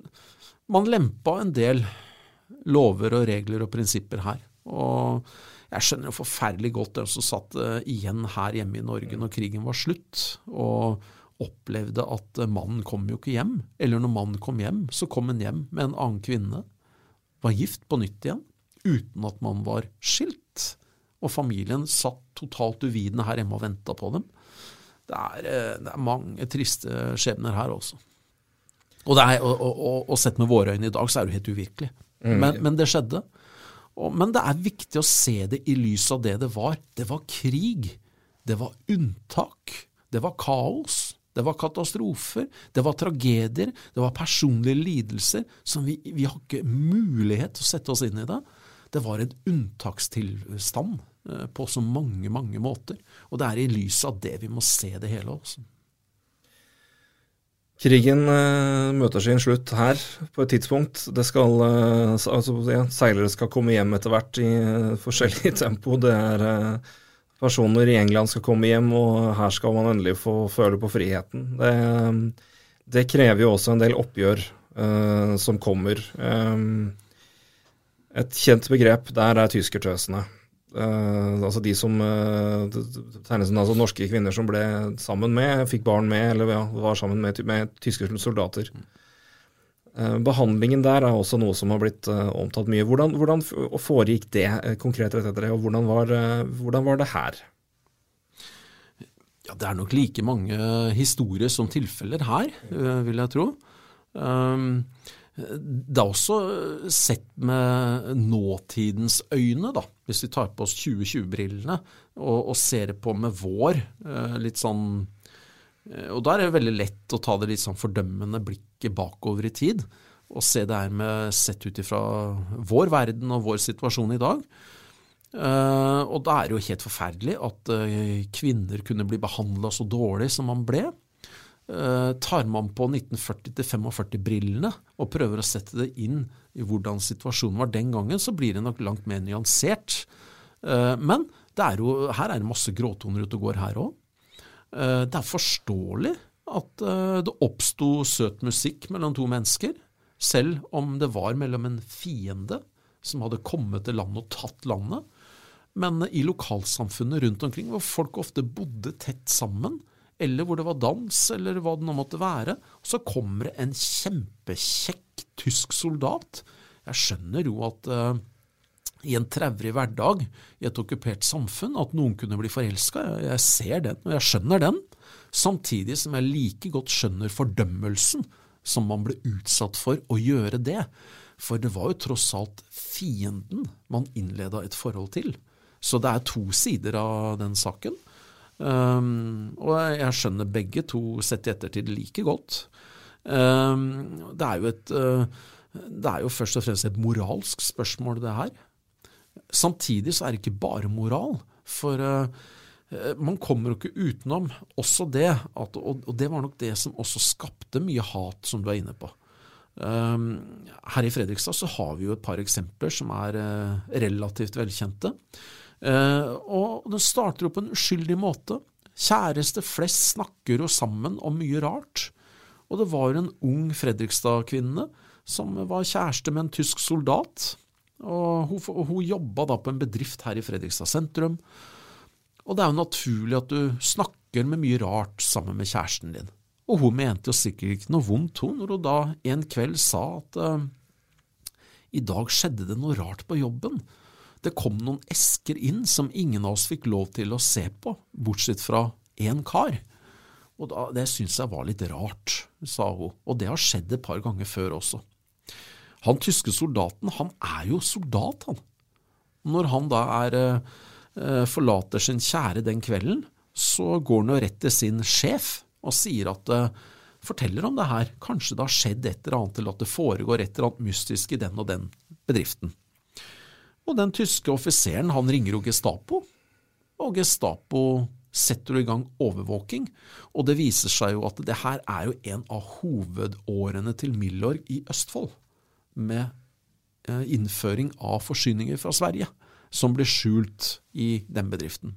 man lempa en del lover og regler og prinsipper her, og jeg skjønner jo forferdelig godt den som satt uh, igjen her hjemme i Norge når krigen var slutt, og opplevde at uh, mannen kom jo ikke hjem, eller når mannen kom hjem, så kom han hjem med en annen kvinne, var gift på nytt igjen, uten at man var skilt, og familien satt totalt uvidende her hjemme og ventet på dem. Det er, uh, det er mange triste skjebner her også. Og, det er, og, og, og, og sett med våre øyne i dag, så er det helt uvirkelig. Mm. Men, men det skjedde. Men det er viktig å se det i lys av det det var. Det var krig, det var unntak, det var kaos, det var katastrofer, det var tragedier, det var personlige lidelser som vi, vi har ikke mulighet til å sette oss inn i det. Det var en unntakstilstand på så mange, mange måter. Og det er i lys av det vi må se det hele også. Krigen uh, møter sin slutt her på et tidspunkt. Det skal, uh, altså, ja, seilere skal komme hjem etter hvert i uh, forskjellig tempo. Det er uh, personer i England skal komme hjem, og her skal man endelig få føle på friheten. Det, uh, det krever jo også en del oppgjør uh, som kommer. Um, et kjent begrep der er tyskertøsene. Uh, altså de som uh, tegnelsen, altså norske kvinner som ble sammen med, fikk barn med, eller ja, var sammen med, med tyske soldater. Behandlingen der er også noe som har blitt omtalt mye. Hvordan, hvordan foregikk det konkret rett etter det, og hvordan var, hvordan var det her? Ja, det er nok like mange historier som tilfeller her, vil jeg tro. Det er også sett med nåtidens øyne, da, hvis vi tar på oss tjue tjue-brillene og, og ser på med vår, litt sånn. Og da er det veldig lett å ta det litt sånn fordømmende blikket bakover i tid, og se det her med sett ut ifra vår verden og vår situasjon i dag. Uh, og da er det jo helt forferdelig at uh, kvinner kunne bli behandlet så dårlig som man ble. Uh, tar man på nitten førti til førtifem-brillene og prøver å sette det inn i hvordan situasjonen var den gangen, så blir det nok langt mer nyansert. Uh, men det er jo, her er det masse gråtoner ute og går her også. Det er forståelig at det oppstod søt musikk mellom to mennesker, selv om det var mellom en fiende som hadde kommet til landet og tatt landet. Men i lokalsamfunnet rundt omkring, hvor folk ofte bodde tett sammen, eller hvor det var dans, eller hva det nå måtte være, så kommer det en kjempekjekk tysk soldat. Jeg skjønner jo at uh, i en trevrig hverdag, i et okkupert samfunn, at noen kunne bli forelsket. Jeg ser den, og jeg skjønner den, samtidig som jeg like godt skjønner fordømmelsen som man ble utsatt for å gjøre det. For det var jo tross alt fienden man innledet et forhold til. Så det er to sider av den saken. Um, og jeg skjønner begge to sett i ettertid like godt. Um, det er jo et, uh, det er jo først og fremst et moralsk spørsmål det her. Samtidig så er det ikke bare moral, for uh, man kommer jo ikke utenom også det, at, og, og det var nok det som også skapte mye hat som du er inne på. Um, her i Fredrikstad så har vi jo et par eksempler som er uh, relativt velkjente, uh, og det starter jo på en uskyldig måte. Kjæreste flest snakker jo sammen om mye rart, og det var en ung Fredrikstad-kvinne som var kjæreste med en tysk soldat, og hun, hun jobbet da på en bedrift her i Fredrikstad sentrum, og det er jo naturlig at du snakker med mye rart sammen med kjæresten din. Og hun mente jo sikkert ikke noe vondt hun, når hun da en kveld sa at uh, i dag skjedde det noe rart på jobben. Det kom noen esker inn som ingen av oss fikk lov til å se på, bortsett fra en kar. Og da, det synes jeg var litt rart, sa hun, og det har skjedd et par ganger før også. Han tyske soldaten, han er jo soldat, han. Når han da er, eh, forlater sin kjære den kvelden, så går han jo rett til sin sjef og sier at, eh, forteller om det her, kanskje det har skjedd et eller annet, eller at det foregår et eller annet mystisk i den og den bedriften. Og den tyske offiseren, han ringer jo Gestapo, og Gestapo setter i gang overvåking, og det viser seg jo at det her er jo en av hovedårene til Milorg i Østfold, med innføring av forsyninger fra Sverige, som ble skjult i den bedriften.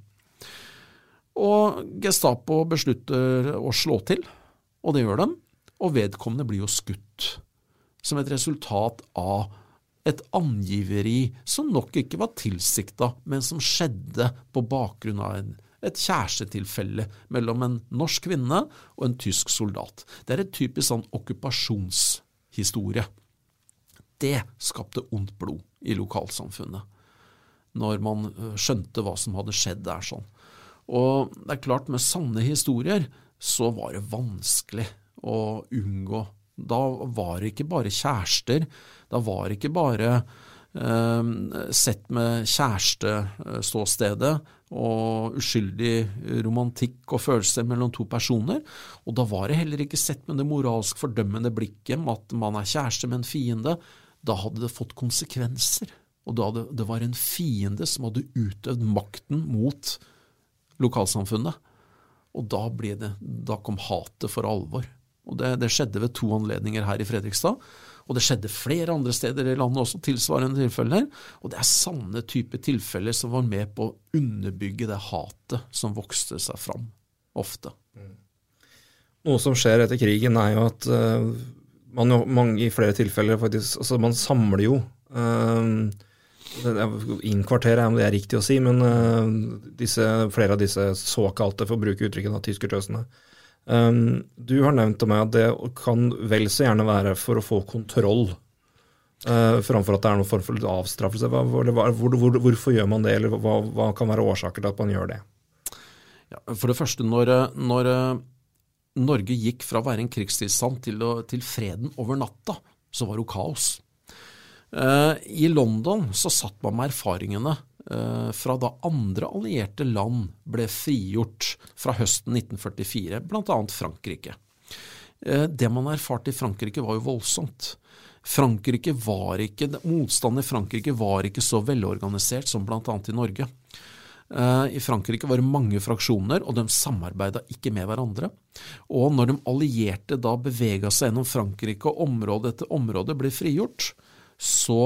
Og Gestapo beslutter å slå til, og det gjør de, og vedkommende blir jo skutt, som et resultat av et angiveri som nok ikke var tilsiktet, men som skjedde på bakgrunn av en, et kjærestetilfelle mellom en norsk kvinne og en tysk soldat. Det er et typisk sånn okkupasjonshistorie. Det skapte ondt blod i lokalsamfunnet, når man skjønte hva som hadde skjedd der sånn. Og det er klart, med sanne historier, så var det vanskelig å unngå. Da var det ikke bare kjærester, da var det ikke bare eh, sett med kjæresteståstedet og uskyldig romantikk og følelser mellom to personer, og da var det heller ikke sett med det moralsk fordømmende blikket om at man er kjæreste med en fiende. Da hadde det fått konsekvenser, og da hadde, det var en fiende som hadde utøvd makten mot lokalsamfunnet, og da, ble det, da kom hatet for alvor. Og det, det skjedde ved to anledninger her i Fredrikstad, og det skjedde flere andre steder i landet også, tilsvarende tilfeller, og det er sanne type tilfeller som var med på å underbygge det hatet som vokste seg fram, ofte. Noe som skjer etter krigen er jo at uh, man jo mange, i flere tilfeller faktisk, altså man samler jo, uh, innkvartere om det er riktig å si, men uh, disse, flere av disse såkalte, for å bruke uttrykket av tyskertøsene, Um, du har nevnt til meg at det kan vel så gjerne være for å få kontroll, uh, framfor at det er noen form for avstraffelse. Hva, hvor, hvor, hvor, hvorfor gjør man det, eller hva, hva kan være årsaker til at man gjør det? Ja, for det første, når, når Norge gikk fra å være en krigstilstand til, å, til freden over natta, så var det jo kaos. Uh, I London så satt man med erfaringene fra da andre allierte land ble frigjort fra høsten nitten førtifire, blant annet Frankrike. Det man erfarte i Frankrike var jo voldsomt. Frankrike var ikke, motstanden i Frankrike var ikke så velorganisert som blant annet i Norge. I Frankrike var det mange fraksjoner, og de samarbeidet ikke med hverandre. Og når de allierte da beveget seg gjennom Frankrike, og område etter område ble frigjort, så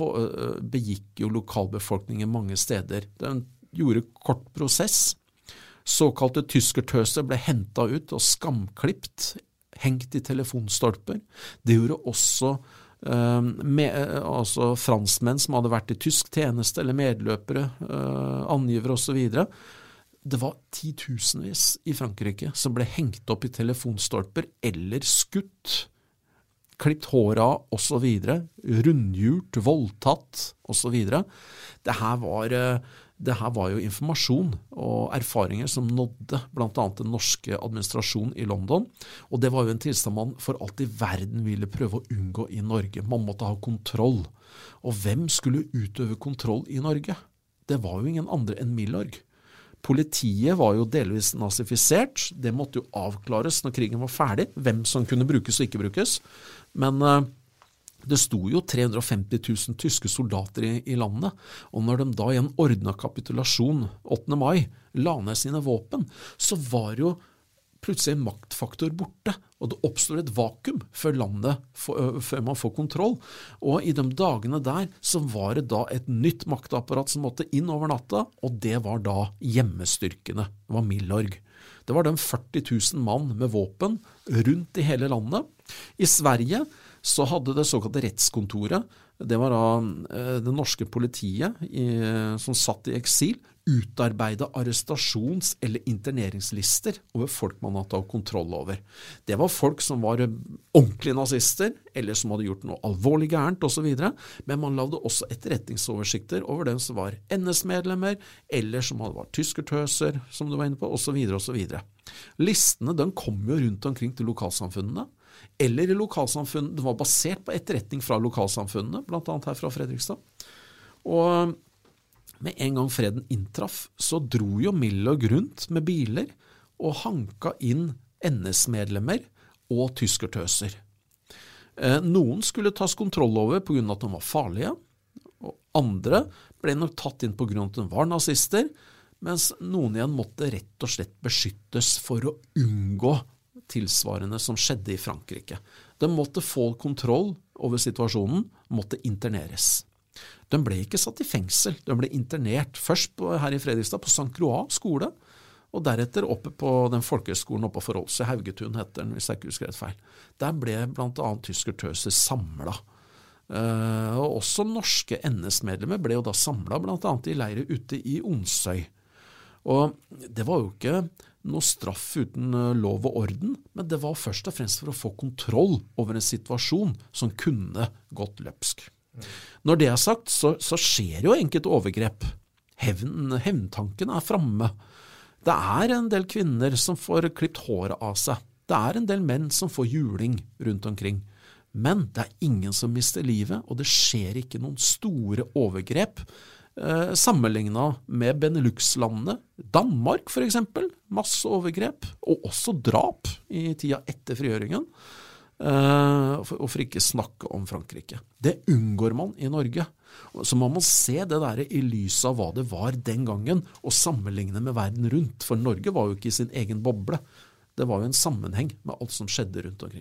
begikk jo lokalbefolkningen mange steder. Den gjorde kort prosess. Såkalte tyskertøser ble hentet ut og skamklipt, hengt i telefonstolper. Det gjorde også, eh, med, altså franskmenn som hadde vært i tysk tjeneste, eller medløpere, eh, angivere og så videre. Det var titusenvis i Frankrike som ble hengt opp i telefonstolper eller skutt, klipt håret av, og så videre, rundhjult, voldtatt, og så videre. Det her var, det her var jo informasjon og erfaringer som nådde blant annet den norske administrasjonen i London, og det var jo en tilstand man for alt i verden ville prøve å unngå i Norge. Man måtte ha kontroll. Og hvem skulle utøve kontroll i Norge? Det var jo ingen andre enn Milorg. Politiet var jo delvis nazifisert, det måtte jo avklares når krigen var ferdig, hvem som kunne brukes og ikke brukes, men uh, det sto jo tre hundre og femti tusen tyske soldater i, i landet, og når de da i en ordnet kapitulasjon åttende mai la ned sine våpen, så var jo plutselig en maktfaktor borte, og det oppstår et vakuum før landet, for, før man får kontroll. Og i de dagene der så var det da et nytt maktapparat som måtte inn over natta, og det var da hjemmestyrkene, det var Milorg. Det var de førti tusen mann med våpen rundt i hele landet. I Sverige så hadde det såkalte rettskontoret, det var da det norske politiet i, som satt i eksil, utarbeidet arrestasjons- eller interneringslister over folk man hadde kontroll over. Det var folk som var ordentlige nazister, eller som hadde gjort noe alvorlig gærent og så videre, men man lavde også etterretningsoversikter over dem som var N S-medlemmer, eller som hadde vært tyskertøser, som du var inne på, og så videre og så videre. Listene, den kom jo rundt omkring til lokalsamfunnene, eller i lokalsamfunn, det var basert på etterretning fra lokalsamfunnene, blant annet her fra Fredrikstad. Og med en gang freden inntraff, så dro jo Milorg rundt med biler og hanka inn N S-medlemmer og tyskertøser. Eh, noen skulle tas kontroll over på grunn av at de var farlige, og andre ble nok tatt inn på grunn av at de var nazister, mens noen igjen måtte rett og slett beskyttes for å unngå tilsvarende som skjedde i Frankrike. De måtte få kontroll over situasjonen, måtte interneres. De ble ikke satt i fengsel, de ble internert først på, her i Fredrikstad på Sankt Croix skole, og deretter oppe på den folkeskolen oppe på Rolse, Haugetun heter den, hvis jeg ikke husker rett feil. Der ble blant annet tyskertøser samlet. Uh, og også norske N S-medlemmer ble jo da samlet blant annet i leire ute i Onsøy. Og det var jo ikke noe straff uten lov og orden, men det var først og fremst for å få kontroll over en situasjon som kunne gått løpsk. Når det er sagt, så, så skjer jo enkelte overgrep. Hevn, hevntanken er fremme. Det er en del kvinner som får klipt håret av seg. Det er en del menn som får juling rundt omkring. Men det er ingen som mister livet, og det skjer ikke noen store overgrep eh, sammenlignet med Benelux-landene. Danmark for eksempel, masse overgrep, og også drap i tida etter frigjøringen. Uh, og for ikke snakke om Frankrike. Det unngår man i Norge. Så man må se det der i lyset av hva det var den gangen, og sammenligne med verden rundt. For Norge var jo ikke i sin egen boble. Det var jo en sammenheng med alt som skjedde rundt omkring.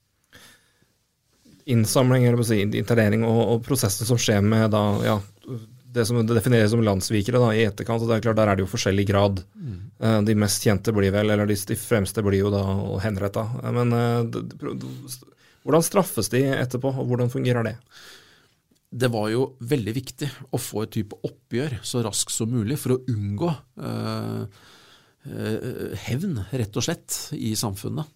Innsamling, eller si, internering og, og prosessen som skjer med da, ja, det som det defineres som landsvikere da, i etterkant, og det er klart, der er det jo forskjellig grad. Mm. Uh, de mest kjente blir vel, eller de, de fremste blir jo da henrettet. Uh, men uh, de, de, hvordan straffes de etterpå, og hvordan fungerer det? Det var jo veldig viktig å få et type oppgjør så raskt som mulig for å unngå uh, eh, hevn, rett og slett, i samfunnet.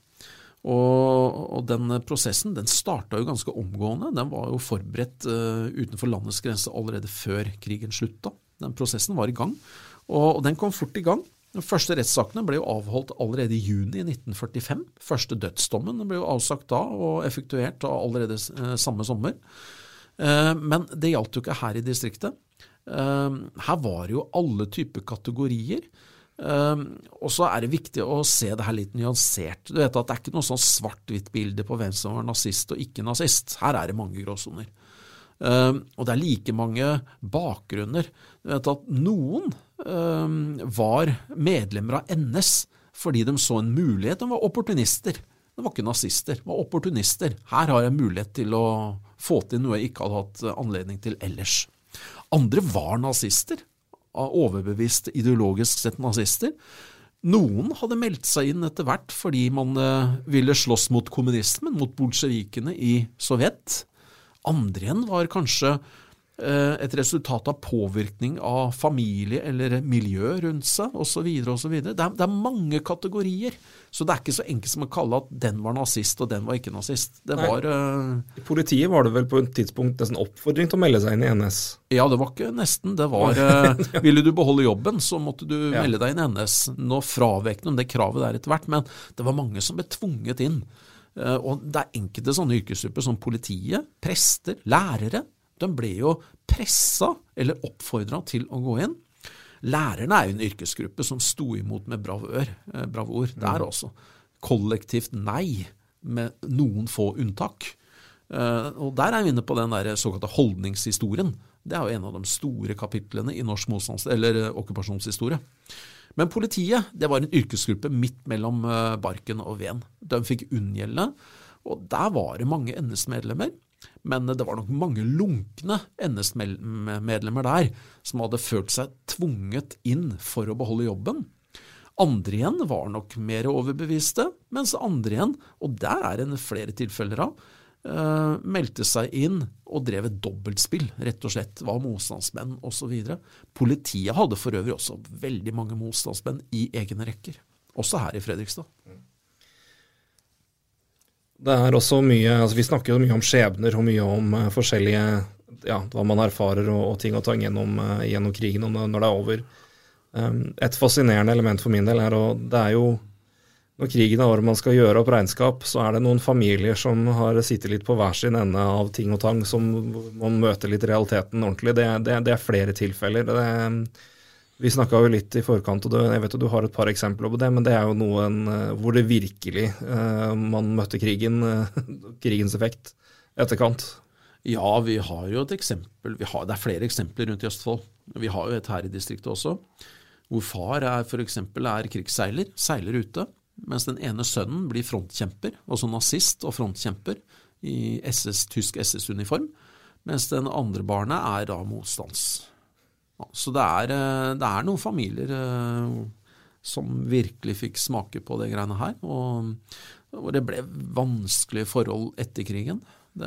Og, og den prosessen, den startet jo ganske omgående. Den var jo forberedt uh, utenfor landets grense allerede før krigen slutta. Den prosessen var i gang, og, og den kom fort i gang. De første rettssakene ble jo avholdt allerede i juni nitten førtifem. Første dødsdommen ble jo avsagt da og effektuert allerede uh, samme sommer. Uh, men det gjaldt jo ikke her i distriktet. Uh, her var jo alle typer kategorier. Uh, og så er det viktig å se det her litt nyansert. Du vet at det er ikke noe sånn svart-hvitt bilde på hvem som var nazist og ikke nazist. Her er det mange gråsoner. Uh, og det er like mange bakgrunner. Du vet at noen uh, var medlemmer av N S fordi de så en mulighet. De var opportunister. De var ikke nazister, de var opportunister. Her har jeg mulighet til å få til noe jeg ikke hadde hatt anledning til ellers. Andre var nazister, overbevist ideologisk sett nazister. Noen hadde meldt seg inn etter hvert fordi man uh, ville slåss mot kommunismen, mot bolsjevikene i Sovjet. Andre igjen var kanskje uh, et resultat av påvirkning av familie eller miljø rundt seg, og så videre og så videre. Det er, det er mange kategorier, så det er ikke så enkelt som å kalle at den var nazist og den var ikke nazist. Det var, uh, I politiet var det vel på et tidspunkt nesten oppfordring til å melde seg inn i N S? Ja, det var ikke nesten. Det var, uh, ville du beholde jobben, så måtte du ja. melde deg inn i N S. Nå fravek de det kravet der etter hvert, men det var mange som ble tvunget inn. Uh, og det er enkelte sånne yrkesgrupper som politiet, prester, lærere. De ble jo presset eller oppfordret til å gå inn. Lærerne er jo en yrkesgruppe som sto imot med bravør, eh, bravur der også. Kollektivt nei, med noen få unntak. Eh, og der er vi inne på den der såkalte holdningshistorien. Det er jo en av de store kapitlene i norsk motstands- eller okkupasjonshistorie. Men politiet, det var en yrkesgruppe midt mellom eh, barken og veden. De fikk unngjelde, og der var det mange N S-medlemmer. Men det var nok mange lunkne N S-medlemmer der som hadde følt seg tvunget inn for å beholde jobben. Andre igjen var nok mer overbeviste, mens andre igjen, og der er det flere tilfeller av, uh, meldte seg inn og drev et dobbeltspill, rett og slett, var motstandsmenn og så videre. Politiet hadde for øvrig også veldig mange motstandsmenn i egne rekker, også her i Fredrikstad. Det er også mye, altså vi snakker jo mye om skjebner og mye om uh, forskjellige, ja, hva man erfarer og, og ting og tang gjennom, uh, gjennom krigen og når det er over. Um, et fascinerende element for min del er, og det er jo, når krigen er over og man skal gjøre opp regnskap, så er det noen familier som har sittet litt på hver sin ende av ting og tang, som man møter litt realiteten ordentlig. Det, det, det er flere tilfeller. Det, vi snakket jo litt i forkant, og det, jeg vet at du har et par eksempler på det, men det er jo noen hvor det virkelig uh, man møtte krigen, uh, krigens effekt etterkant. Ja, vi har jo et eksempel, vi har, det er flere eksempler rundt i Østfold. Vi har jo et her i distriktet også, hvor far er for eksempel er krigsseiler, seiler ute, mens den ene sønnen blir frontkjemper, altså nazist og frontkjemper i S S, tysk S S-uniform, mens den andre barnet er da motstands. Så det er, det er noen familier som virkelig fikk smake på det greiene her, og, og det ble vanskelige forhold etter krigen. Det,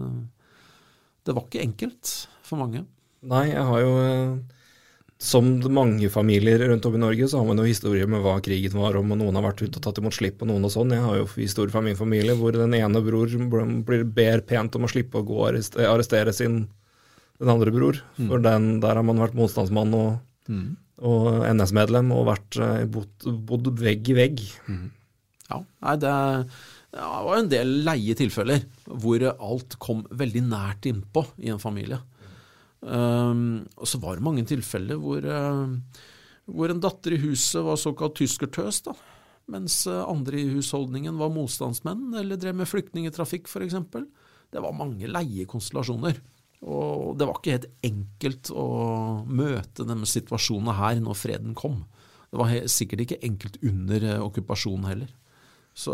det var ikke enkelt for mange. Nei, jeg har jo, som mange familier rundt om i Norge, så har man jo historier med hva krigen var om, og noen har vært ute og tatt imot slipp og noen og sånn. Jeg har jo historier fra min familie hvor den ene bror blir ber pent om å slippe å gå og arrestere sin den andre bror, mm. for den, der har man vært motstandsmann og, mm. og N S-medlem og vært bodd, bodd vegg i vegg. Mm. Ja, nei, det, det var en del leie tilfeller hvor alt kom veldig nært innpå i en familie. Um, og så var det mange tilfeller hvor, uh, hvor en datter i huset var såkalt tyskertøs da, mens andre i husholdningen var motstandsmenn eller drev med flyktningetrafikk for eksempel. Det var mange leiekonstellasjoner. Og det var ikke helt enkelt å møte denne situasjonen her når freden kom. Det var sikkert ikke enkelt under okkupasjonen heller. Så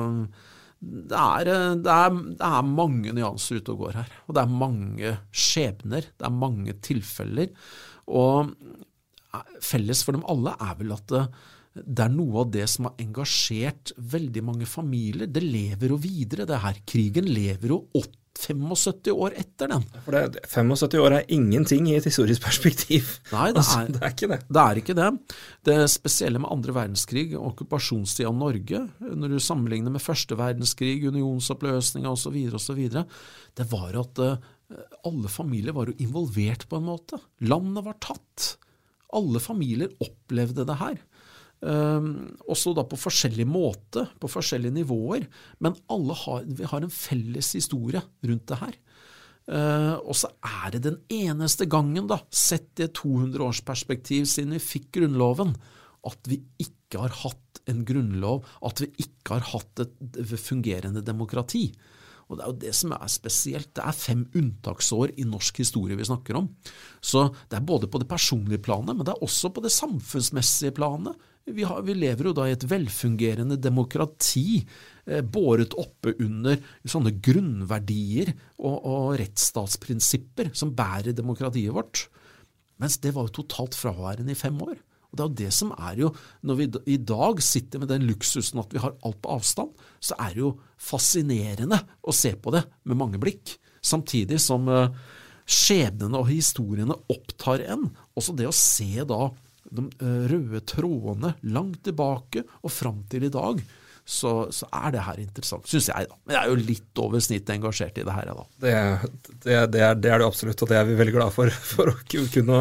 det er, det er, det er mange nyanser ute og går her. Og det er mange skjebner, det er mange tilfeller. Og felles for dem alle er vel at det, det er noe av det som har engasjert veldig mange familier. Det lever jo videre, det her. Krigen lever jo åtti syttifem år etter den. For det, syttifem år er ingenting i et historisk perspektiv. Nei, det er, altså, det er ikke det. Det er ikke det. Det spesielle med andre verdenskrig, okkupasjonstiden av Norge, når du sammenligner med første verdenskrig, unionsoppløsninger og så videre og så videre, det var at uh, alle familier var jo involvert på en måte. Landet var tatt. Alle familier opplevde det her. Um, også da på forskjellige måter, på forskjellige nivåer, men alle har, vi har en felles historie rundt det her. Uh, og så er det den eneste gangen da, sett i et to hundre års perspektiv siden vi fikk grunnloven, at vi ikke har hatt en grunnlov, at vi ikke har hatt et fungerende demokrati. Og det er jo det som er spesielt. Det er fem unntaksår i norsk historie vi snakker om. Så det er både på det personlige planet, men det er også på det samfunnsmessige planet. Vi, har, vi lever jo da i et velfungerende demokrati, eh, båret oppe under sånne grunnverdier og, og rettsstatsprinsipper som bærer demokratiet vårt. Mens det var jo totalt fraværende i fem år. Og det er jo det som er jo, når vi i dag sitter med den luksusen at vi har alt på avstand, så er det jo fascinerende å se på det med mange blikk. Samtidig som uh, skjebnene og historiene opptar en, også det å se da de uh, røde trådene langt tilbake og frem til i dag, så, så er det her interessant, synes jeg da. Men jeg er jo litt over snittet engasjert i det her da. Det, det, det, er, det er det absolutt, og det er vi veldig glad for, for å kunne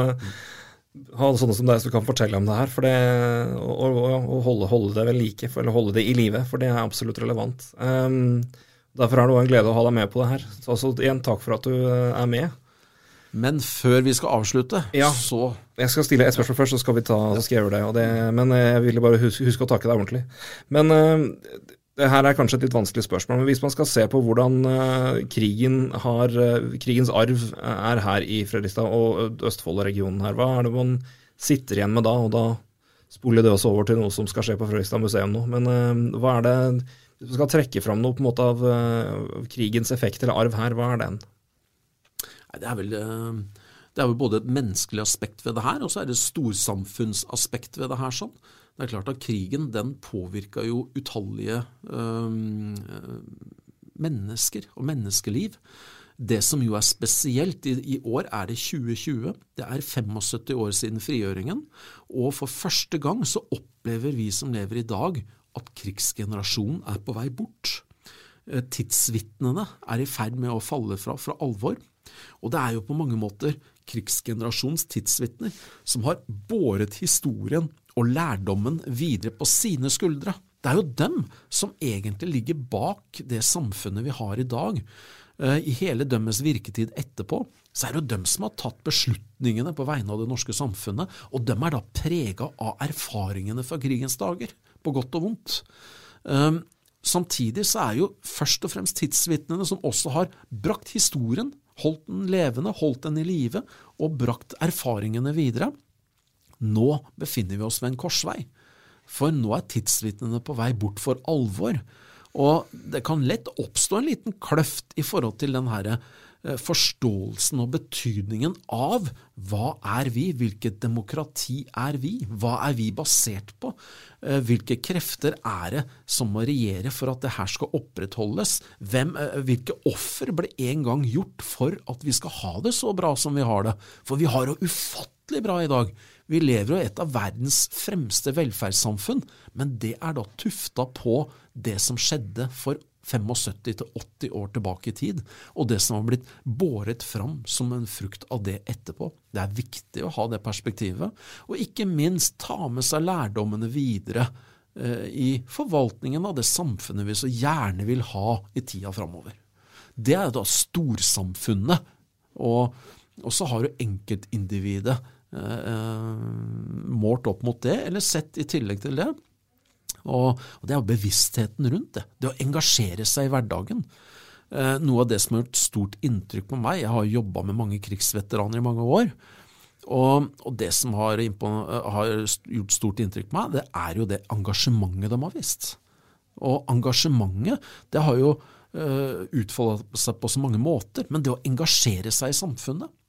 ha sånne som deg som kan fortelle om det her, for det, og, og, og holde, holde det ved like, for, eller holde det i live, for det er absolutt relevant. Um, derfor er det også en glede å ha deg med på det her. Så altså, igjen, takk for at du er med. Men før vi skal avslutte, ja, så... Jeg skal stille et spørsmål først, så skal vi ta, så skal jeg gjøre det, og det, men jeg ville bare huske, huske å takke deg ordentlig. Men uh, det her er kanskje et litt vanskelig spørsmål, men hvis man skal se på hvordan uh, krigen har, uh, krigens arv er her i Fredrikstad og Østfold-regionen her, hva er det man sitter igjen med da? Og da spoler det også over til noe som skal skje på Fredrikstad museum nå. Men uh, hva er det, hvis man skal trekke fram noe på en måte av uh, krigens effekt eller arv her, hva er den? Det er vel, det er vel både et menneskelig aspekt ved det her, og så er det storsamfunnsaspekt ved det her sånn. Det er klart at krigen, den påvirker jo utallige øh, mennesker og menneskeliv. Det som jo er spesielt i, i år er det tjue tjue, det er syttifem år siden frigjøringen, og for første gang så opplever vi som lever i dag at krigsgenerasjonen er på vei bort. Tidsvitnene er i ferd med å falle fra, fra alvor. Og det er jo på mange måter krigsgenerasjons tidsvitner som har båret historien og lærdommen videre på sine skuldre. Det er jo dem som egentlig ligger bak det samfunnet vi har i dag. I hele dømmes virketid etterpå, så er det jo dem som har tatt beslutningene på vegne av det norske samfunnet, og dem er da preget av erfaringene fra krigens dager, på godt og vondt. Samtidig så er jo først og fremst tidsvitnene som også har brakt historien, holdt den levende, holdt den i live, og brakt erfaringene videre. Nå befinner vi oss ved en korsvei, for nå er tidsvitnene på vei bort for alvor, og det kan lett oppstå en liten kløft i forhold til den her forståelsen og betydningen av hva er vi, hvilket demokrati er vi, hva er vi basert på, hvilke krefter er det som må regjere for at det her skal opprettholdes, Hvem, hvilke offer ble en gang gjort for at vi skal ha det så bra som vi har det, for vi har det ufattelig bra i dag. Vi lever jo i et av verdens fremste velferdssamfunn, men det er da tufta på det som skjedde for syttifem til åtti år tilbake i tid, og det som har blitt båret fram som en frukt av det etterpå. Det er viktig å ha det perspektivet, og ikke minst ta med seg lærdommene videre eh, i forvaltningen av det samfunnet vi så gjerne vil ha i tida fremover. Det er da storsamfunnet, og, og så har du enkeltindividet eh, målt opp mot det, eller sett i tillegg til det. Og, og det er jo bevisstheten rundt det, det å engasjere seg i hverdagen. Eh, noe av det som har gjort stort inntrykk på meg, jeg har jobbet med mange krigsveteraner i mange år, og, og det som har, innpå, har gjort stort inntrykk på meg, det er jo det engasjementet de har vist. Og engasjementet, det har jo eh, utfoldet seg på så mange måter, men det å engasjere seg i samfunnet,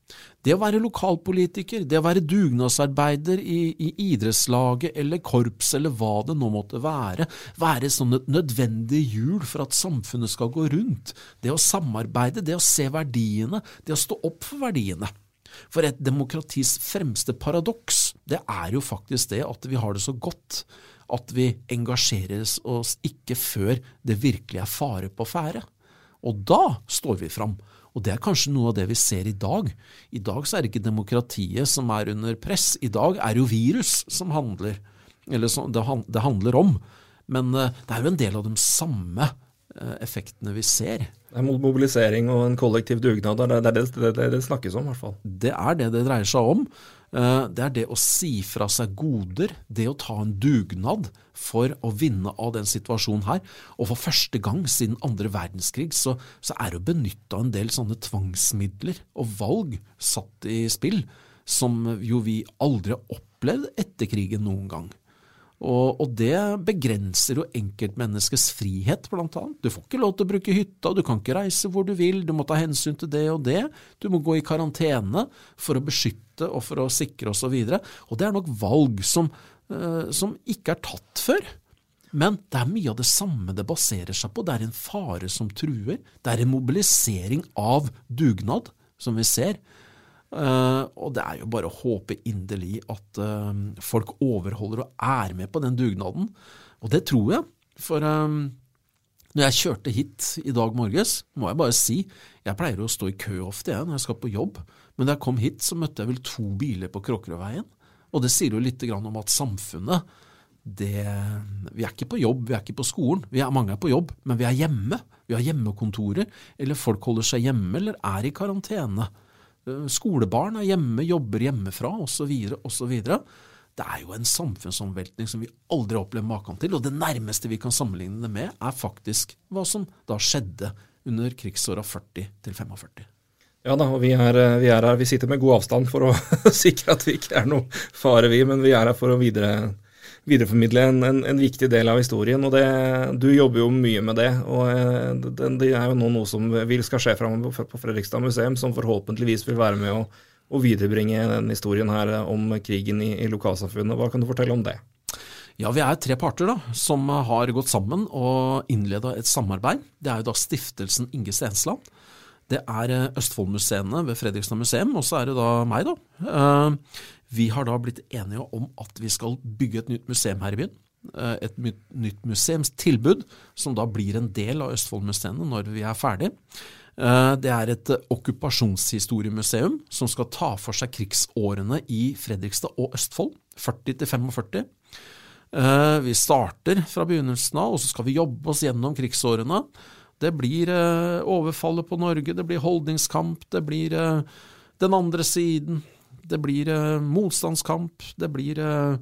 Det å være lokalpolitiker, det å være dugnadsarbeider i, i idrettslaget eller korps eller hva det nå måtte være, være sånn et nødvendig hjul for at samfunnet skal gå rundt, det å samarbeide, det å se verdiene, det å stå opp for verdiene. For et demokratis fremste paradoks, det er jo faktisk det at vi har det så godt, at vi engasjerer oss ikke før det virkelig er fare på fære. Og da står vi fram. Og det er kanskje noe av det vi ser i dag. I dag så er det ikke demokratiet som er under press. I dag er jo virus som handler, eller som det, det handler om. Men uh, det er jo en del av de samme uh, effektene vi ser. Det er mobilisering og en kollektiv dugnad. Det er det det, det, det, det snakkes om i hvert fall. Det er det det dreier seg om. Uh, det er det å si fra seg goder, det å ta en dugnad for å vinne av den situasjonen her. Og for første gang siden andre verdenskrig så, så er det benyttet en del sånne tvangsmidler og valg satt i spill, som jo vi aldri har opplevd etter krigen noen gang. Og, og det begrenser jo enkeltmenneskets frihet blant annet. Du får ikke lov til å bruke hytta, du kan ikke reise hvor du vil, du må ta hensyn til det og det, du må gå i karantene for å beskytte og for å sikre og så videre. Og det er nok valg som, uh, som ikke er tatt før. Men det er mye av det samme det baserer seg på. Det er en fare som truer. Det er en mobilisering av dugnad som vi ser. Uh, og det er jo bare å håpe inderlig at uh, folk overholder og er med på den dugnaden. Og det tror jeg. For um, når jeg kjørte hit i dag morges, må jeg bare si, jeg pleier å stå i kø ofte jeg, når jeg skal på jobb. Men da jeg kom hit, så møtte jeg vel to biler på Kråkerøveien. Og det sier jo litt grann om at samfunnet, det, vi er ikke på jobb, vi er ikke på skolen. Vi er, mange er på jobb, men vi er hjemme. Vi har hjemmekontorer, eller folk holder seg hjemme, eller er i karantene. Skolebarn er hjemme, jobber hjemmefra, og så videre, og så videre. Det er jo en samfunnsomveltning som vi aldri har opplevd maken til, og det nærmeste vi kan sammenligne det med er faktisk hva som da skjedde under krigsåra førti til førtifem. Ja da, og vi er, vi er her, vi sitter med god avstand for å sikre at vi ikke er noe fare vi, men vi er her for å videre, videreformidle en, en, en viktig del av historien, og det, du jobber jo mye med det, og det, det er jo nå noe som vil skal skje fremover på Fredrikstad museum, som forhåpentligvis vil være med å, å viderebringe den historien her om krigen i, i lokalsamfunnet. Hva kan du fortelle om det? Ja, vi er tre parter da, som har gått sammen og innledet et samarbeid. Det er jo da stiftelsen Inge Stensland. Det er Østfoldmuseene ved Fredrikstad museum, og så er det da meg da. Vi har da blitt enige om at vi skal bygge et nytt museum her i byen. Et nytt museumstilbud, som da blir en del av Østfoldmuseene når vi er ferdig. Det er et okkupasjonshistoriemuseum som skal ta for seg krigsårene i Fredrikstad og Østfold, førti til førtifem. Vi starter fra begynnelsen av, og så skal vi jobbe oss gjennom krigsårene. Det blir overfallet på Norge, det blir holdningskamp, det blir den andre siden, det blir motstandskamp, det blir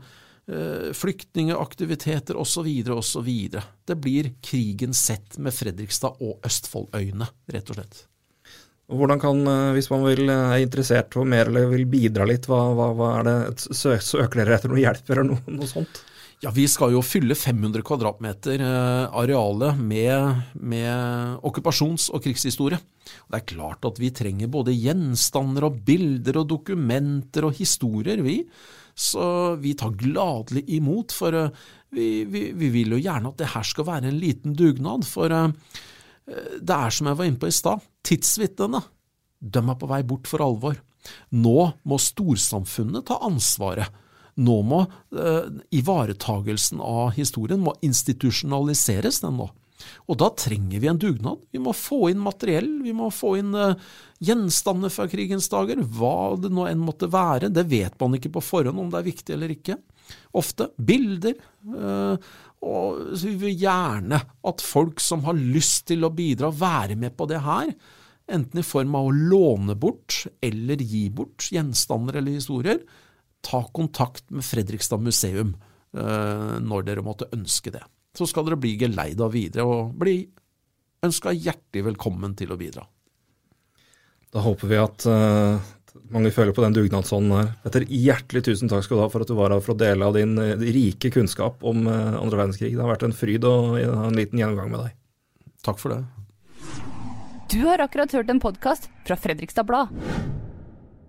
flyktningeaktiviteter og så videre og så videre. Det blir krigen sett med Fredrikstad og Østfoldøyne, rett og slett. Hvordan kan, hvis man vil, er interessert og mer eller vil bidra litt, hva, hva, hva er det, sø, søker dere etter noe hjelp eller noe, noe sånt? Ja, vi skal jo fylle fem hundre kvadratmeter areale med, med okkupasjons- og krigshistorie. Det er klart at vi trenger både gjenstander og bilder og dokumenter og historier, vi. Så vi tar gladelig imot, for vi, vi, vi vil jo gjerne at det her skal være en liten dugnad, for det er som jeg var inne på i stad, tidsvitnene, de er på vei bort for alvor. Nå må storsamfunnet ta ansvaret. Nå må uh, ivaretagelsen av historien må institusjonaliseres den nå. Og da trenger vi en dugnad. Vi må få inn materiell, vi må få inn uh, gjenstander fra krigens dager, hva det nå enn måtte være. Det vet man ikke på forhånd om det er viktig eller ikke. Ofte bilder, uh, og vi vil gjerne at folk som har lyst til å bidra, være med på det her, enten i form av å låne bort eller gi bort gjenstander eller historier. Ta kontakt med Fredrikstad museum uh, når dere måtte ønske det. Så skal dere bli geleidet videre og bli ønsket hjertelig velkommen til å bidra. Da håper vi at uh, mange føler på den dugnadsånden her. Petter, hjertelig tusen takk skal du ha for at du var her for å dele av din uh, rike kunnskap om uh, andre verdenskrig. Det har vært en fryd å ha en liten gjennomgang med deg. Takk for det. Du har akkurat hørt en podcast fra Fredrikstad Blad.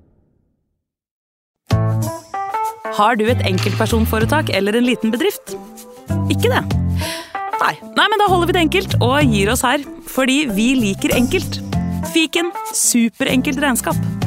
Har du et enkeltpersonforetak eller en liten bedrift? Ikke det? Nei. Nei, men da holder vi det enkelt og gir oss her, fordi vi liker enkelt. Fiken, superenkelt regnskap.